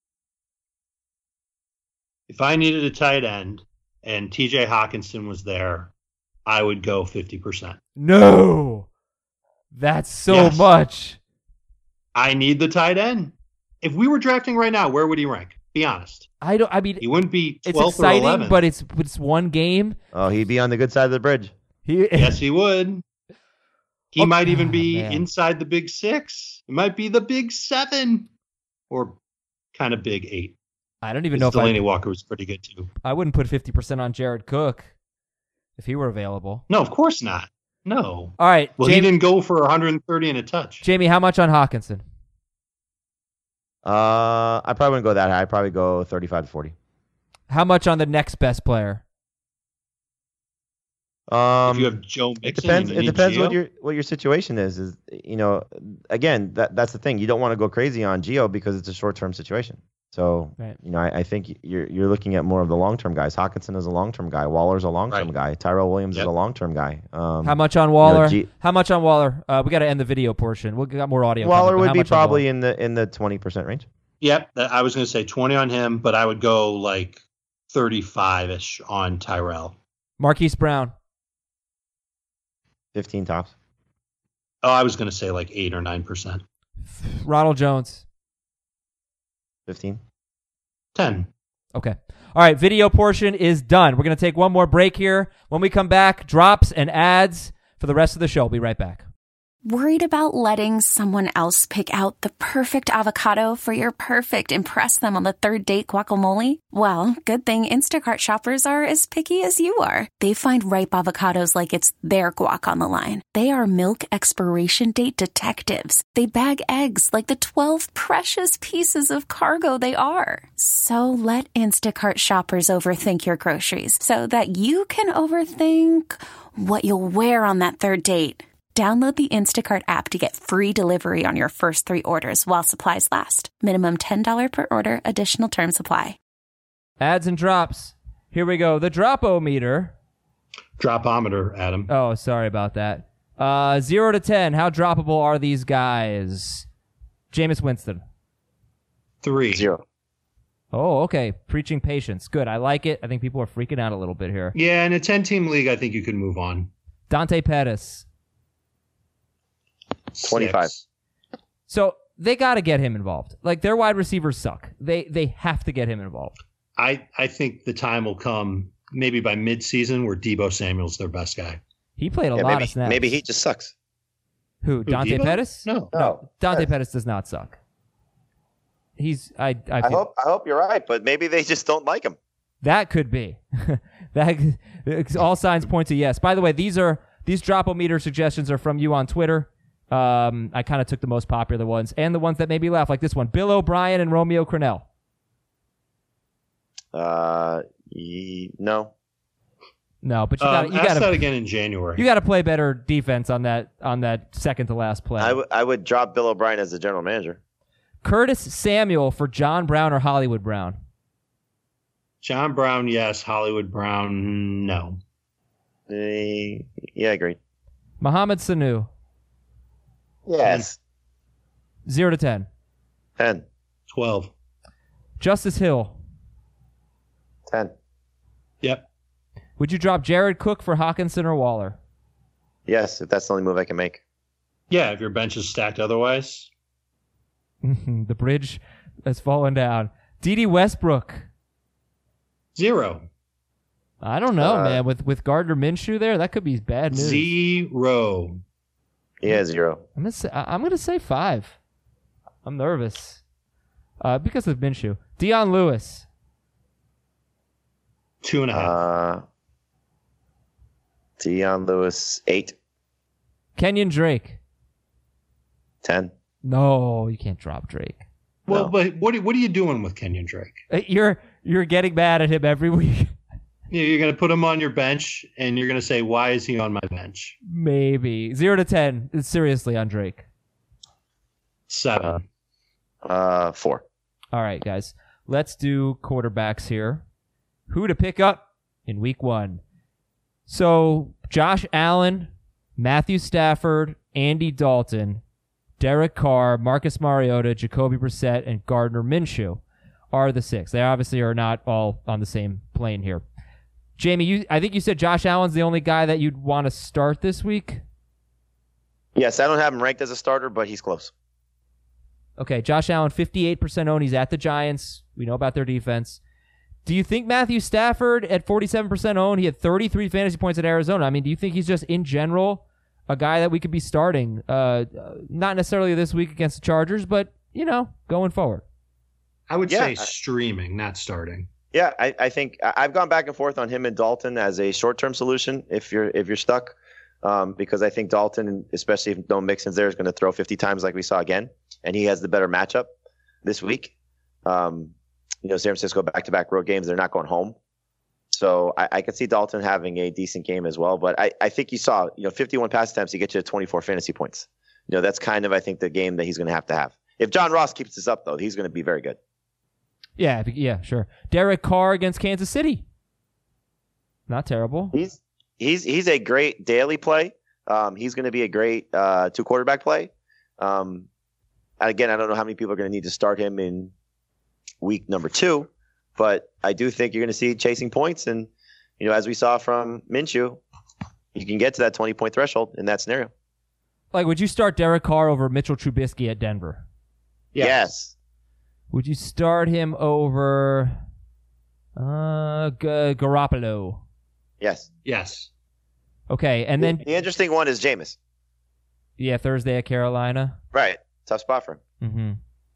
If I needed a tight end and T J Hawkinson was there, I would go fifty percent. No! That's so Yes. much. I need the tight end. If we were drafting right now, where would he rank? Be honest. I don't. I mean, He wouldn't be it's twelfth or exciting, eleventh. but it's it's one game. Oh, he'd be on the good side of the bridge. He, Yes, he would. He Oh, might even be man. inside the big six. It might be the big seven or kind of big eight. I don't even know if Delaney I, Walker was pretty good too. I wouldn't put fifty percent on Jared Cook if he were available. No, of course not. No. All right, Well, he Jamie, didn't go for one hundred thirty and a touch. Jamie, how much on Hawkinson? Uh, I probably wouldn't go that high. I'd probably go thirty-five to forty. How much on the next best player? Um, if you have Joe Mixon, it depends. and you It need depends Gio, what your what your situation is. Is you know, again, that that's the thing. You don't want to go crazy on Gio because it's a short term situation. So Right. you know, I, I think you're you're looking at more of the long term guys. Hawkinson is a long term guy. Waller's a long term Right. guy. Tyrell Williams Yep. is a long term guy. Um, How much on Waller? G- how much on Waller? Uh, we got to end the video portion. We got more audio. Waller coming, but would how be much on probably Waller? in the in the twenty percent range. Yep, that- I was going to say twenty on him, but I would go like thirty-five ish on Tyrell. Marquise Brown. Fifteen tops. Oh, I was going to say like eight or nine percent. Ronald Jones. Fifteen. Ten. Okay. All right, video portion is done. We're going to take one more break here. When we come back, drops and ads for the rest of the show. We'll be right back. Worried about letting someone else pick out the perfect avocado for your perfect impress them on the third date guacamole? Well, good thing Instacart shoppers are as picky as you are. They find ripe avocados like it's their guac on the line. They are milk expiration date detectives. They bag eggs like the twelve precious pieces of cargo they are. So let Instacart shoppers overthink your groceries so that you can overthink what you'll wear on that third date. Download the Instacart app to get free delivery on your first three orders while supplies last. Minimum ten dollars per order. Additional terms apply. Ads and drops. Here we go. The drop-o-meter. Dropometer, Adam. Oh, sorry about that. Uh, zero to ten. How droppable are these guys? Jameis Winston. Three. Zero. Oh, okay. Preaching patience. Good. I like it. I think people are freaking out a little bit here. Yeah, in a ten-team league, I think you could move on. Dante Pettis. twenty-five. Six. So they got to get him involved. Like, their wide receivers suck. They they have to get him involved. I, I think the time will come maybe by mid-season where Debo Samuel's their best guy. He played a Yeah, lot maybe, of snaps. maybe he just sucks. Who? Who, Dante Debo? Pettis? No. No. Dante Pettis does not suck. He's I I, I feel, hope I hope you're right, but maybe they just don't like him. that could be. that all signs point to yes. By the way, these are these drop-o-meter suggestions are from you on Twitter. Um, I kind of took the most popular ones and the ones that made me laugh, like this one: Bill O'Brien and Romeo Crennel. Uh, ye, no. No, but you Um, got you ask got that to again in January. you got to play better defense on that on that second to last play. I, w- I would drop Bill O'Brien as the general manager. Curtis Samuel for John Brown or Hollywood Brown? John Brown, yes. Hollywood Brown, no. Uh, yeah, agreed. Mohamed Sanu, Yes. zero to ten. ten. twelve. Justice Hill, ten. Yep. would you drop Jared Cook for Hawkinson or Waller? Yes, if that's the only move I can make. Yeah, if your bench is stacked otherwise. The bridge has fallen down. D D Westbrook. Zero. I don't know, Uh, man. With with Gardner Minshew there, that could be bad news. Zero. Yeah, zero. I'm gonna say I- I'm gonna say five. I'm nervous uh, because of Minshew. Deion Lewis. Two and a half. Uh, Deion Lewis, eight. Kenyon Drake. ten. No, you can't drop Drake. well, no. but what are, what are you doing with Kenyon Drake? Uh, You're you're getting mad at him every week. You- You're going to put him on your bench, and you're going to say, why is he on my bench? Maybe zero to ten. Seriously on Drake. Seven. Uh, four. All right, guys. Let's do quarterbacks here. Who to pick up in week one? So Josh Allen, Matthew Stafford, Andy Dalton, Derek Carr, Marcus Mariota, Jacoby Brissett, and Gardner Minshew are the six. They obviously are not all on the same plane here. Jamie, you, I think you said Josh Allen's the only guy that you'd want to start this week. Yes, I don't have him ranked as a starter, but he's close. Okay, Josh Allen, fifty-eight percent owned. He's at the Giants. We know about their defense. Do you think Matthew Stafford at forty-seven percent owned, he had thirty-three fantasy points at Arizona. I mean, do you think he's just, in general, a guy that we could be starting? Uh, not necessarily this week against the Chargers, but, you know, going forward. I would Yeah, say I- streaming, not starting. Yeah, I, I think I- I've gone back and forth on him and Dalton as a short-term solution if you're if you're stuck, um, because I think Dalton, especially if no Mixon's there, is going to throw fifty times like we saw again, and he has the better matchup this week. Um, you know, San Francisco back-to-back road games, they're not going home, so I, I could see Dalton having a decent game as well. But I, I think you saw, you know, fifty-one pass attempts, you get you to twenty-four fantasy points. You know, that's kind of I think the game that he's going to have to have. If John Ross keeps this up, though, he's going to be very good. Yeah, if- yeah, sure. Derek Carr against Kansas City. Not terrible. He's he's he's a great daily play. Um, he's going to be a great uh, two quarterback play. Um, and again, I don't know how many people are going to need to start him in week number two, but I do think you're going to see chasing points. And you know, as we saw from Minshew, you can get to that twenty point threshold in that scenario. Like, would you start Derek Carr over Mitchell Trubisky at Denver? Yes. Would you start him over uh, G- Garoppolo? Yes. Yes. Okay, and then, The interesting one is Jameis. yeah, Thursday at Carolina. Right. Tough spot for him. Mm-hmm.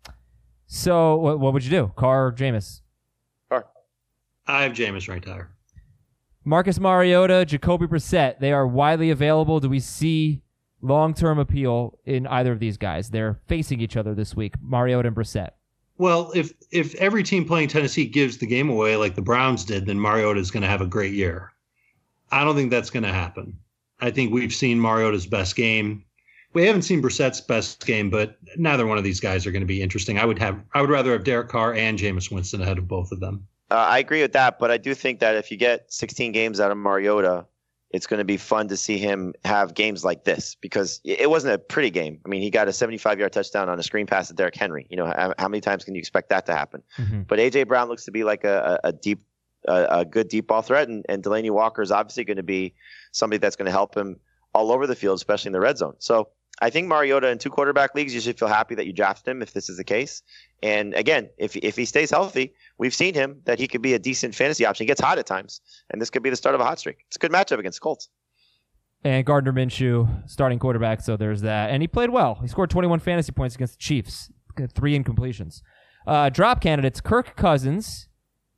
So, what, what would you do? Carr or Jameis? Or I have Jameis ranked higher. Marcus Mariota, Jacoby Brissett, they are widely available. Do we see long-term appeal in either of these guys? They're facing each other this week, Mariota and Brissett. Well, if if every team playing Tennessee gives the game away like the Browns did, then Mariota is going to have a great year. I don't think that's going to happen. I think we've seen Mariota's best game. We haven't seen Brissett's best game, but neither one of these guys are going to be interesting. I would have I would rather have Derek Carr and Jameis Winston ahead of both of them. Uh, I agree with that, but I do think that if you get sixteen games out of Mariota, it's going to be fun to see him have games like this because it wasn't a pretty game. I mean, he got a seventy-five yard touchdown on a screen pass to Derrick Henry. You know, how, how many times can you expect that to happen? Mm-hmm. But A J Brown looks to be like a, a, a deep, a, a good deep ball threat, and, and Delaney Walker is obviously going to be somebody that's going to help him all over the field, especially in the red zone. So I think Mariota in two quarterback leagues, you should feel happy that you drafted him if this is the case. And again, if if he stays healthy, we've seen him that he could be a decent fantasy option. He gets hot at times, and this could be the start of a hot streak. It's a good matchup against the Colts. And Gardner Minshew, starting quarterback, so there's that. And he played well. He scored twenty-one fantasy points against the Chiefs, three incompletions. Uh, drop candidates, Kirk Cousins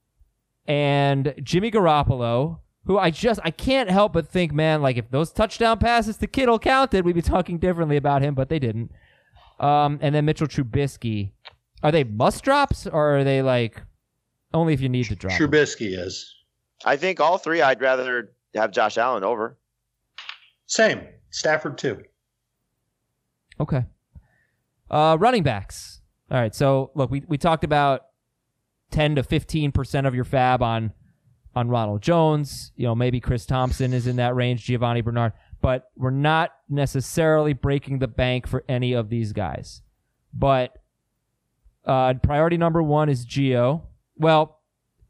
and Jimmy Garoppolo, who I just, I can't help but think, man, like if those touchdown passes to Kittle counted, we'd be talking differently about him, but they didn't. Um, and then Mitchell Trubisky. Are they must drops or are they like only if you need to drop them? Trubisky is. I think all three I'd rather have Josh Allen over. Same. Stafford too. Okay. Uh, running backs. All right. So look, we, we talked about ten to fifteen percent of your fab on on Ronald Jones. You know, maybe Chris Thompson is in that range, Giovanni Bernard, but we're not necessarily breaking the bank for any of these guys. But uh, priority number one is Gio. Well,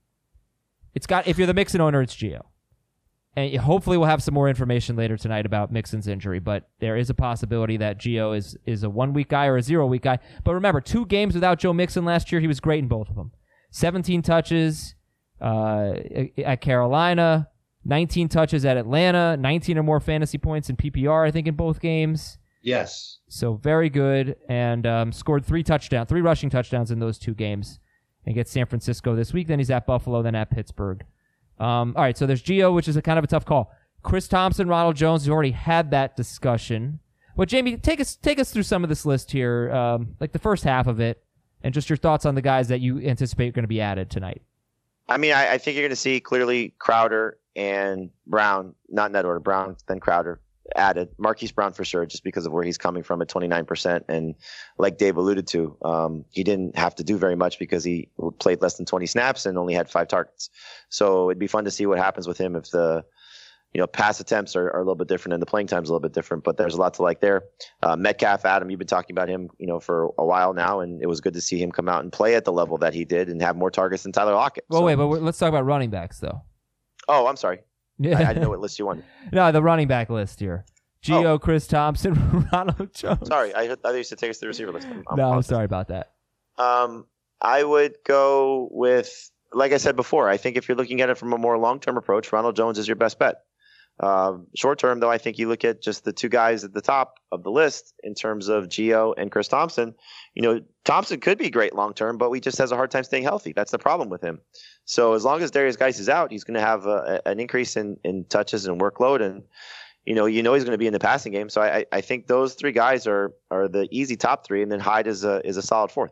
it's got if you're the Mixon owner, it's Gio. And hopefully we'll have some more information later tonight about Mixon's injury, but there is a possibility that Gio is is a one-week guy or a zero-week guy. But remember, two games without Joe Mixon last year, he was great in both of them. seventeen touches uh, at Carolina, nineteen touches at Atlanta, nineteen or more fantasy points in P P R, I think, in both games. Yes. So very good, and um, scored three touchdowns, three rushing touchdowns in those two games, and gets San Francisco this week. Then he's at Buffalo, then at Pittsburgh. Um, all right, so there's Gio, which is a kind of a tough call. Chris Thompson, Ronald Jones, we already had that discussion. Well, Jamie, take us take us through some of this list here, um, like the first half of it, and just your thoughts on the guys that you anticipate are going to be added tonight. I mean, I, I think you're going to see clearly Crowder and Brown, not in that order, Brown, then Crowder added. Marquise Brown for sure, just because of where he's coming from at twenty-nine percent. And like Dave alluded to, um, he didn't have to do very much because he played less than twenty snaps and only had five targets. So it'd be fun to see what happens with him if the you know pass attempts are, are a little bit different and the playing time's a little bit different. But there's a lot to like there. Uh, Metcalf, Adam, you've been talking about him you know for a while now, and it was good to see him come out and play at the level that he did and have more targets than Tyler Lockett. Well, so. wait, but we're, let's talk about running backs, though. Oh, I'm sorry. I, I didn't know what list you wanted. No, the running back list here. Gio, Oh. Chris Thompson, Ronald Jones. Sorry, I, I thought you used to take us to the receiver list. I'm, I'm no, I'm apologize. sorry about that. Um, I would go with, like I said before, I think if you're looking at it from a more long-term approach, Ronald Jones is your best bet. Um, short-term, though, I think you look at just the two guys at the top of the list in terms of Gio and Chris Thompson. You know, Thompson could be great long-term, but he just has a hard time staying healthy. That's the problem with him. So as long as Darius Geis is out, he's going to have a, an increase in, in touches and workload, and you know, you know he's going to be in the passing game. So I, I think those three guys are are the easy top three, and then Hyde is a is a solid fourth.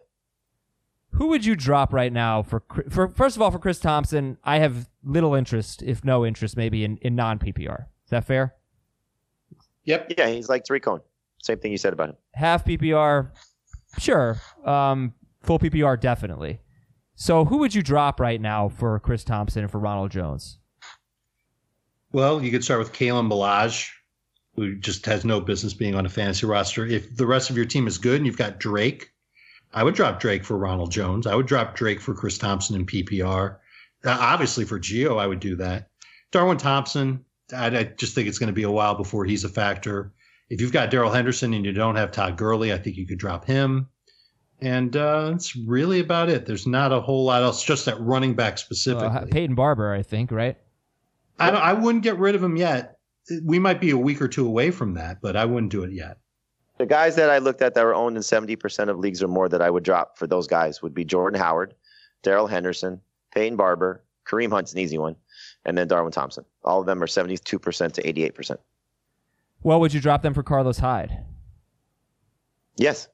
Who would you drop right now for, for first of all, for Chris Thompson? I have little interest, if no interest, maybe in, in non-P P R. Is that fair? Yep. Yeah, he's like Tariq Cohen. Same thing you said about him. Half P P R, sure. Um, full P P R, definitely. So who would you drop right now for Chris Thompson and for Ronald Jones? Well, you could start with Kalen Ballage, who just has no business being on a fantasy roster. If the rest of your team is good and you've got Drake, I would drop Drake for Ronald Jones. I would drop Drake for Chris Thompson in P P R. Uh, obviously, for Gio, I would do that. Darwin Thompson, I, I just think it's going to be a while before he's a factor. If you've got Darrell Henderson and you don't have Todd Gurley, I think you could drop him. And uh, that's really about it. There's not a whole lot else, just that running back specifically. Uh, Peyton Barber, I think, right? I, don't, I wouldn't get rid of him yet. We might be a week or two away from that, but I wouldn't do it yet. The guys that I looked at that were owned in seventy percent of leagues or more that I would drop for those guys would be Jordan Howard, Darrell Henderson, Peyton Barber, Kareem Hunt's an easy one, and then Darwin Thompson. All of them are seventy-two percent to eighty-eight percent. Well, would you drop them for Carlos Hyde? Yes.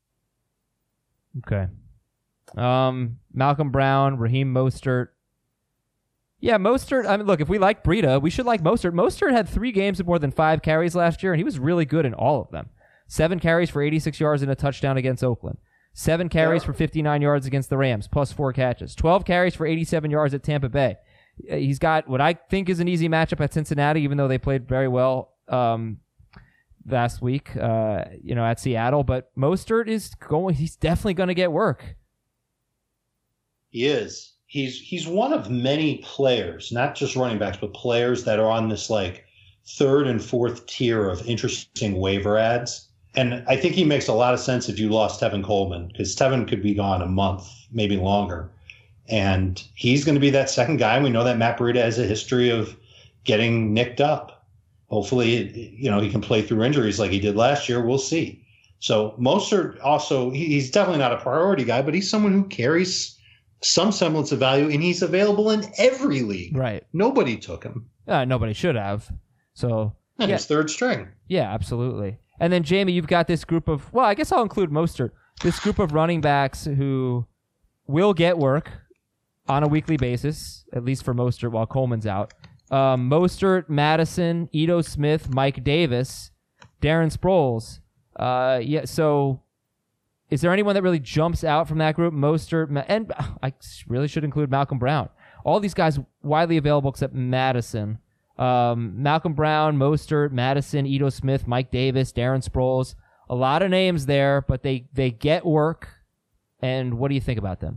Okay. Um, Malcolm Brown, Raheem Mostert. Yeah, Mostert. I mean, look, if we like Breida, we should like Mostert. Mostert had three games with more than five carries last year, and he was really good in all of them. Seven carries for eighty-six yards and a touchdown against Oakland. Seven carries yeah. for fifty-nine yards against the Rams, plus four catches. Twelve carries for eighty-seven yards at Tampa Bay. He's got what I think is an easy matchup at Cincinnati, even though they played very well um, last week, uh, you know, at Seattle. But Mostert is going. He's definitely going to get work. He is. He's he's one of many players, not just running backs, but players that are on this like third and fourth tier of interesting waiver ads. And I think he makes a lot of sense if you lost Tevin Coleman, because Tevin could be gone a month, maybe longer. And he's going to be that second guy. We know that Matt Breida has a history of getting nicked up. Hopefully, you know, he can play through injuries like he did last year. We'll see. So Mostert also, he's definitely not a priority guy, but he's someone who carries some semblance of value, and he's available in every league. Right. Nobody took him. Uh, nobody should have. So and yeah. He's third string. Yeah, absolutely. And then, Jamie, you've got this group of, well, I guess I'll include Mostert, this group of running backs who will get work on a weekly basis, at least for Mostert while Coleman's out. Um, Mostert, Madison, Ito Smith, Mike Davis, Darren Sproles. Uh, yeah, so is there anyone that really jumps out from that group? Mostert, and I really should include Malcolm Brown. All these guys widely available except Madison. Um, Malcolm Brown, Mostert, Madison, Ito Smith, Mike Davis, Darren Sproles. A lot of names there, but they, they get work. And what do you think about them?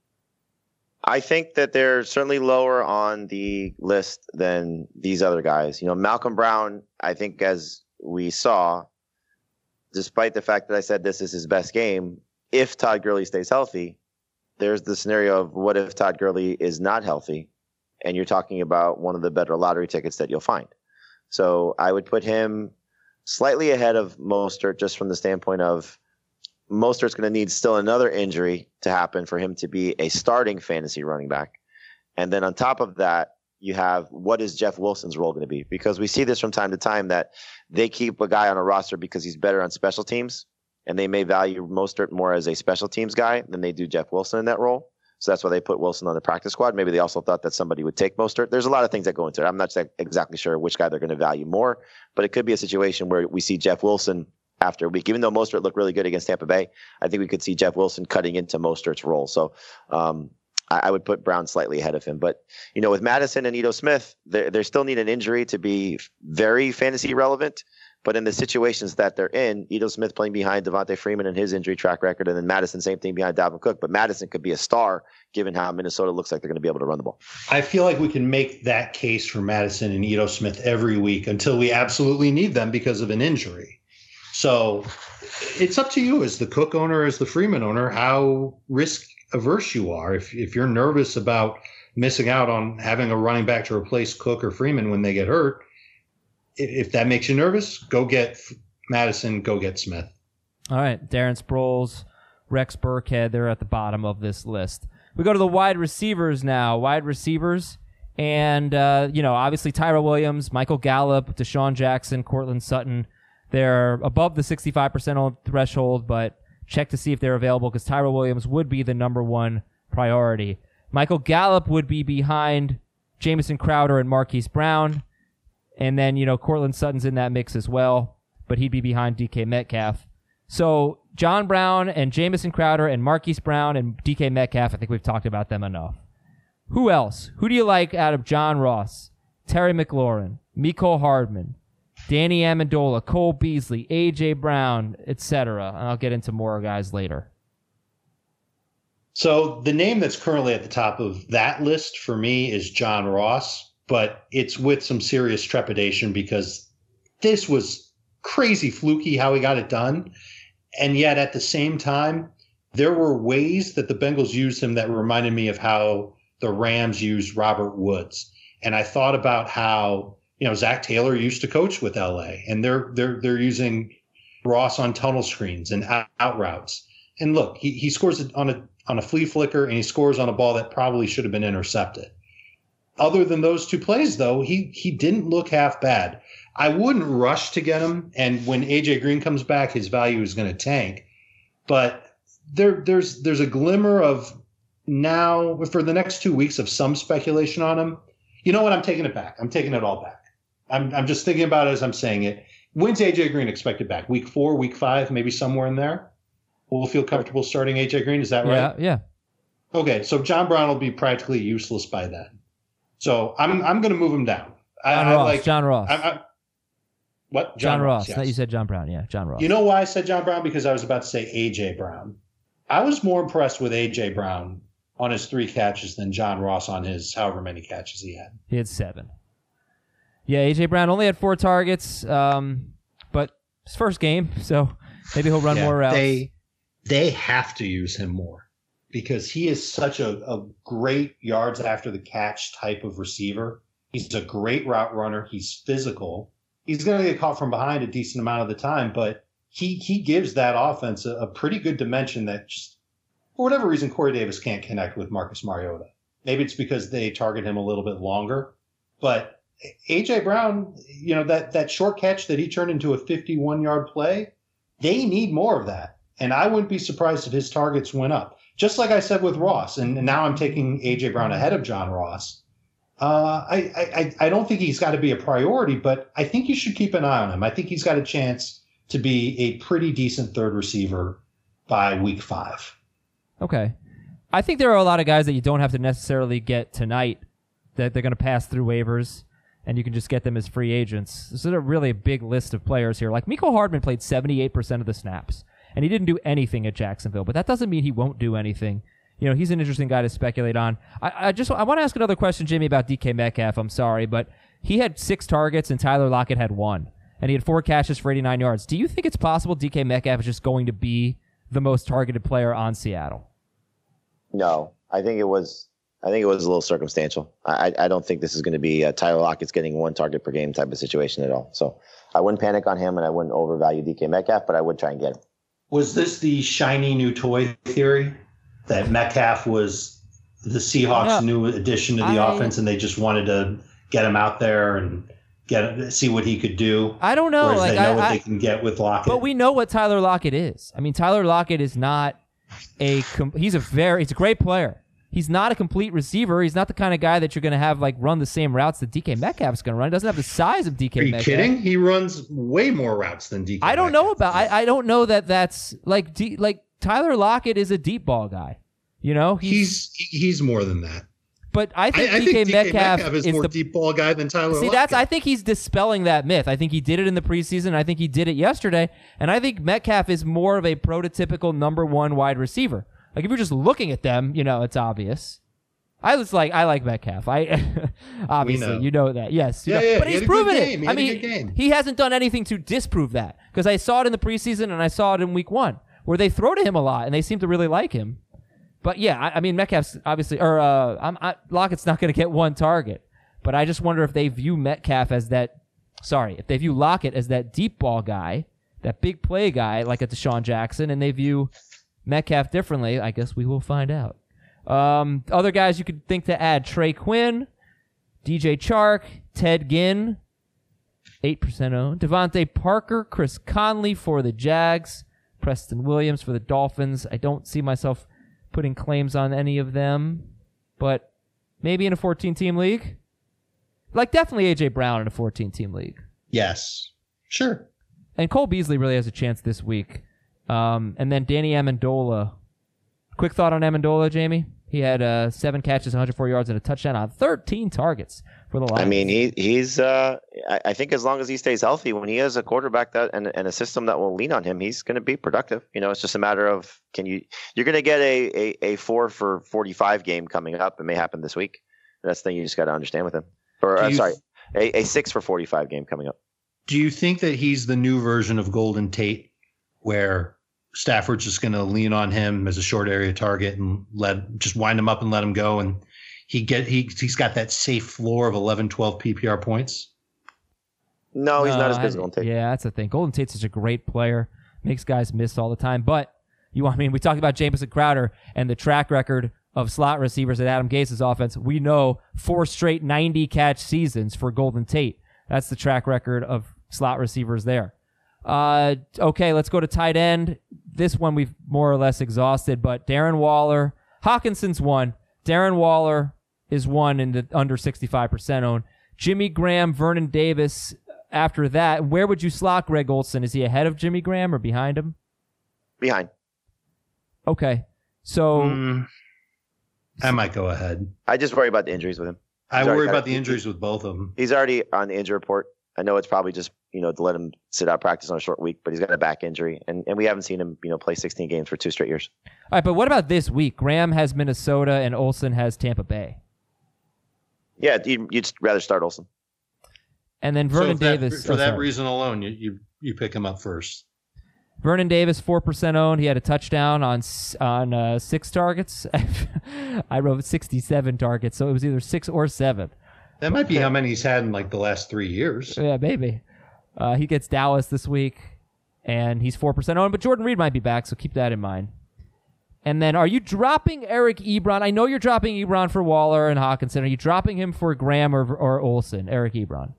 I think that they're certainly lower on the list than these other guys. You know, Malcolm Brown, I think as we saw, despite the fact that I said this is his best game, if Todd Gurley stays healthy, there's the scenario of what if Todd Gurley is not healthy, and you're talking about one of the better lottery tickets that you'll find. So I would put him slightly ahead of Mostert just from the standpoint of Mostert's going to need still another injury to happen for him to be a starting fantasy running back. And then on top of that, you have what is Jeff Wilson's role going to be? Because we see this from time to time that they keep a guy on a roster because he's better on special teams, and they may value Mostert more as a special teams guy than they do Jeff Wilson in that role. So that's why they put Wilson on the practice squad. Maybe they also thought that somebody would take Mostert. There's a lot of things that go into it. I'm not exactly sure which guy they're going to value more, but it could be a situation where we see Jeff Wilson after a week. Even though Mostert looked really good against Tampa Bay, I think we could see Jeff Wilson cutting into Mostert's role. So um, I, I would put Brown slightly ahead of him. But, you know, with Madison and Ito Smith, they they still need an injury to be very fantasy relevant. But in the situations that they're in, Ito Smith playing behind Devontae Freeman and his injury track record, and then Madison, same thing behind Dalvin Cook. But Madison could be a star given how Minnesota looks like they're going to be able to run the ball. I feel like we can make that case for Madison and Ito Smith every week until we absolutely need them because of an injury. So it's up to you as the Cook owner, as the Freeman owner, how risk averse you are. If if you're nervous about missing out on having a running back to replace Cook or Freeman when they get hurt, if that makes you nervous, go get Madison, go get Smith. All right, Darren Sproles, Rex Burkhead, they're at the bottom of this list. We go to the wide receivers now. Wide receivers, and, uh, you know, obviously Tyrell Williams, Michael Gallup, Deshaun Jackson, Cortland Sutton. They're above the sixty-five percent threshold, but check to see if they're available because Tyrell Williams would be the number one priority. Michael Gallup would be behind Jamison Crowder and Marquise Brown. And then, you know, Cortland Sutton's in that mix as well, but he'd be behind D K Metcalf. So John Brown and Jamison Crowder and Marquise Brown and D K Metcalf, I think we've talked about them enough. Who else? Who do you like out of John Ross, Terry McLaurin, Mecole Hardman, Danny Amendola, Cole Beasley, A J Brown, et cetera? And I'll get into more guys later. So the name that's currently at the top of that list for me is John Ross, but it's with some serious trepidation because this was crazy fluky how he got it done. And yet at the same time, there were ways that the Bengals used him that reminded me of how the Rams used Robert Woods. And I thought about how, you know, Zach Taylor used to coach with L A, and they're they're they're using Ross on tunnel screens and out, out routes. And look, he he scores on a on a flea flicker, and he scores on a ball that probably should have been intercepted. Other than those two plays, though, he he didn't look half bad. I wouldn't rush to get him, and when A J Green comes back, his value is going to tank. But there there's there's a glimmer of now for the next two weeks of some speculation on him. You know what? I'm taking it back. I'm taking it all back. I'm I'm just thinking about it as I'm saying it. When's A J Green expected back? Week four, week five, maybe somewhere in there? We'll feel comfortable starting A J Green. Is that right? Yeah, yeah. Okay, so John Brown will be practically useless by then. So I'm I'm going to move him down. John I, Ross. I like, John Ross. I, I, what? John, John Ross. Yes. Not you said John Brown. Yeah, John Ross. You know why I said John Brown? Because I was about to say A J Brown. I was more impressed with A J Brown on his three catches than John Ross on his however many catches he had. He had seven. Yeah, A J Brown only had four targets, um, but his first game, so maybe he'll run yeah, more routes. They, they have to use him more because he is such a, a great yards after the catch type of receiver. He's a great route runner. He's physical. He's going to get caught from behind a decent amount of the time, but he he gives that offense a, a pretty good dimension that just, for whatever reason, Corey Davis can't connect with Marcus Mariota. Maybe it's because they target him a little bit longer, but A J Brown, you know, that, that short catch that he turned into a fifty-one yard play, they need more of that. And I wouldn't be surprised if his targets went up. Just like I said with Ross, and, and now I'm taking A J Brown ahead of John Ross. Uh, I, I, I don't think he's got to be a priority, but I think you should keep an eye on him. I think he's got a chance to be a pretty decent third receiver by week five. Okay. I think there are a lot of guys that you don't have to necessarily get tonight that they're going to pass through waivers, and you can just get them as free agents. This is a really big list of players here. Like Mecole Hardman played seventy-eight percent of the snaps, and he didn't do anything at Jacksonville, but that doesn't mean he won't do anything. You know, he's an interesting guy to speculate on. I, I just I want to ask another question, Jimmy, about D K Metcalf. I'm sorry, but he had six targets, and Tyler Lockett had one, and he had four catches for eighty-nine yards. Do you think it's possible D K Metcalf is just going to be the most targeted player on Seattle? No, I think it was. I think it was a little circumstantial. I, I don't think this is going to be uh, Tyler Lockett's getting one target per game type of situation at all. So I wouldn't panic on him, and I wouldn't overvalue D K Metcalf, but I would try and get him. Was this the shiny new toy theory that Metcalf was the Seahawks' new addition to the I, offense, and they just wanted to get him out there and get see what he could do? I don't know. Whereas like, they know I, what I, they can get with Lockett. But we know what Tyler Lockett is. I mean, Tyler Lockett is not a com- he's a very he's a great player. He's not a complete receiver. He's not the kind of guy that you're going to have like run the same routes that D K Metcalf's going to run. He doesn't have the size of D K Are you Metcalf. kidding? He runs way more routes than D K I don't Metcalf. know about I, I don't know that that's like D, like Tyler Lockett is a deep ball guy. You know, he's he's, he's more than that. But I think, I, I D K, think D K Metcalf, Metcalf is, is more the deep ball guy than Tyler See, Lockett. that's I think he's dispelling that myth. I think he did it in the preseason. I think he did it yesterday, and I think Metcalf is more of a prototypical number one wide receiver. Like if you're just looking at them, you know, it's obvious. I was like, I like Metcalf. I obviously, know. you know that. Yes, you Yeah, know. yeah, but he he's had a good proven game. it. He I had a mean, good game. he hasn't done anything to disprove that because I saw it in the preseason and I saw it in week one where they throw to him a lot and they seem to really like him. But yeah, I, I mean, Metcalf's obviously, or uh, I'm, I, Lockett's not going to get one target. But I just wonder if they view Metcalf as that. Sorry, if they view Lockett as that deep ball guy, that big play guy, like a Deshaun Jackson, and they view Metcalf differently. I guess we will find out. Um, other guys you could think to add: Trey Quinn, D J Chark, Ted Ginn, eight percent owned. Devontae Parker, Chris Conley for the Jags, Preston Williams for the Dolphins. I don't see myself putting claims on any of them, but maybe in a fourteen-team league. Like definitely A J Brown in a fourteen-team league. Yes, sure. And Cole Beasley really has a chance this week. Um, and then Danny Amendola. Quick thought on Amendola, Jamie? He had uh, seven catches, one hundred four yards, and a touchdown on thirteen targets for the Lions. I mean, he he's. Uh, I, I think as long as he stays healthy, when he has a quarterback that and, and a system that will lean on him, he's going to be productive. You know, it's just a matter of can you. You're going to get a, a a four for forty-five game coming up. It may happen this week. That's the thing you just got to understand with him. Or I'm sorry, a, a six for forty-five game coming up. Do you think that he's the new version of Golden Tate, where Stafford's just going to lean on him as a short area target and let just wind him up and let him go, and he get he he's got that safe floor of eleven, twelve P P R points? No, he's No, not as good I- as Golden Tate. Yeah, that's the thing. Golden Tate's such a great player. Makes guys miss all the time. But you, I mean, we talked about Jamison Crowder and the track record of slot receivers at Adam Gase's offense. We know four straight ninety catch seasons for Golden Tate. That's the track record of slot receivers there. Uh, okay, let's go to tight end. This one we've more or less exhausted, but Darren Waller, Hawkinson's one. Darren Waller is one in the under sixty-five percent own. Jimmy Graham, Vernon Davis. After that, where would you slot Greg Olsen? Is he ahead of Jimmy Graham or behind him? Behind. Okay, so Mm, I might go ahead. I just worry about the injuries with him. I He's already worry got- about the injuries with both of them. He's already on the injury report. I know it's probably just, you know, to let him sit out practice on a short week, but he's got a back injury, and, and we haven't seen him, you know, play sixteen games for two straight years. all right, but what about this week? Graham has Minnesota and Olsen has Tampa Bay, Yeah, you'd, you'd rather start Olsen. and then So Vernon if that- Davis. for oh, that sorry. reason alone, you, you you pick him up first. Vernon Davis, four percent owned. He had a touchdown on s- on uh, six targets. I wrote sixty-seven targets, so it was either six or seven. That might be how many he's had in like the last three years. Yeah, maybe. Uh, he gets Dallas this week, and he's four percent owned, but Jordan Reed might be back, so keep that in mind. And then are you dropping Eric Ebron? I know you're dropping Ebron for Waller and Hawkinson. Are you dropping him for Graham or, or Olsen, Eric Ebron?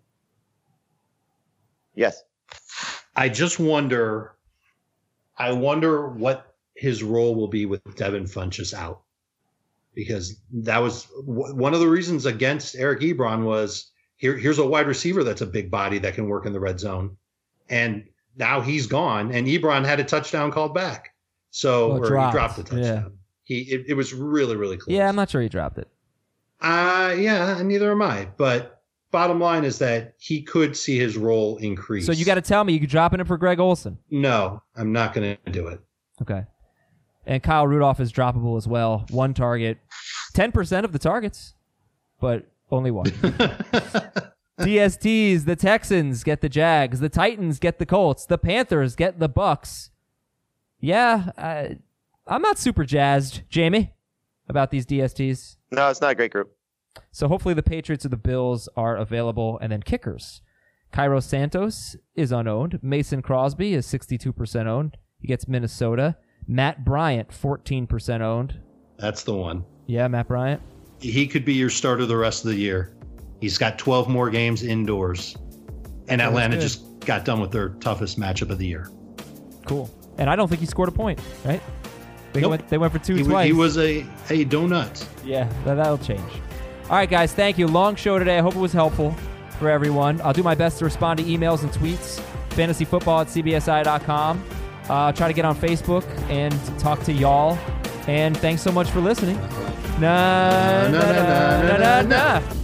Yes. I just wonder. I wonder what his role will be with Devin Funchess out, because that was w- one of the reasons against Eric Ebron was here. Here's a wide receiver that's a big body that can work in the red zone, and now he's gone, and Ebron had a touchdown called back. So Well, or dropped. he dropped the touchdown. Yeah. He it, it was really really close. Yeah, I'm not sure he dropped it. Uh yeah, and neither am I. But bottom line is that he could see his role increase. So you got to tell me, you dropping it for Greg Olsen? No, I'm not going to do it. Okay. And Kyle Rudolph is droppable as well. One target, ten percent of the targets, but only one. D S Ts, the Texans get the Jags, the Titans get the Colts, the Panthers get the Bucks. Yeah, I, I'm not super jazzed, Jamie, about these D S Ts. No, it's not a great group. So hopefully the Patriots or the Bills are available. And then kickers. Cairo Santos is unowned. Mason Crosby is sixty-two percent owned. He gets Minnesota. Matt Bryant, fourteen percent owned. That's the one. Yeah, Matt Bryant. He could be your starter the rest of the year. He's got twelve more games indoors. And Oh, Atlanta that's just got done with their toughest matchup of the year. Cool. And I don't think he scored a point, right? They, Nope. went, they went for two He, twice. he was a, a donut. Yeah, that, that'll change. All right, guys, thank you. Long show today. I hope it was helpful for everyone. I'll do my best to respond to emails and tweets. fantasy football at c b s i dot com. Uh, try to get on Facebook and talk to y'all. And thanks so much for listening. Na, na, na, na, na, na, na.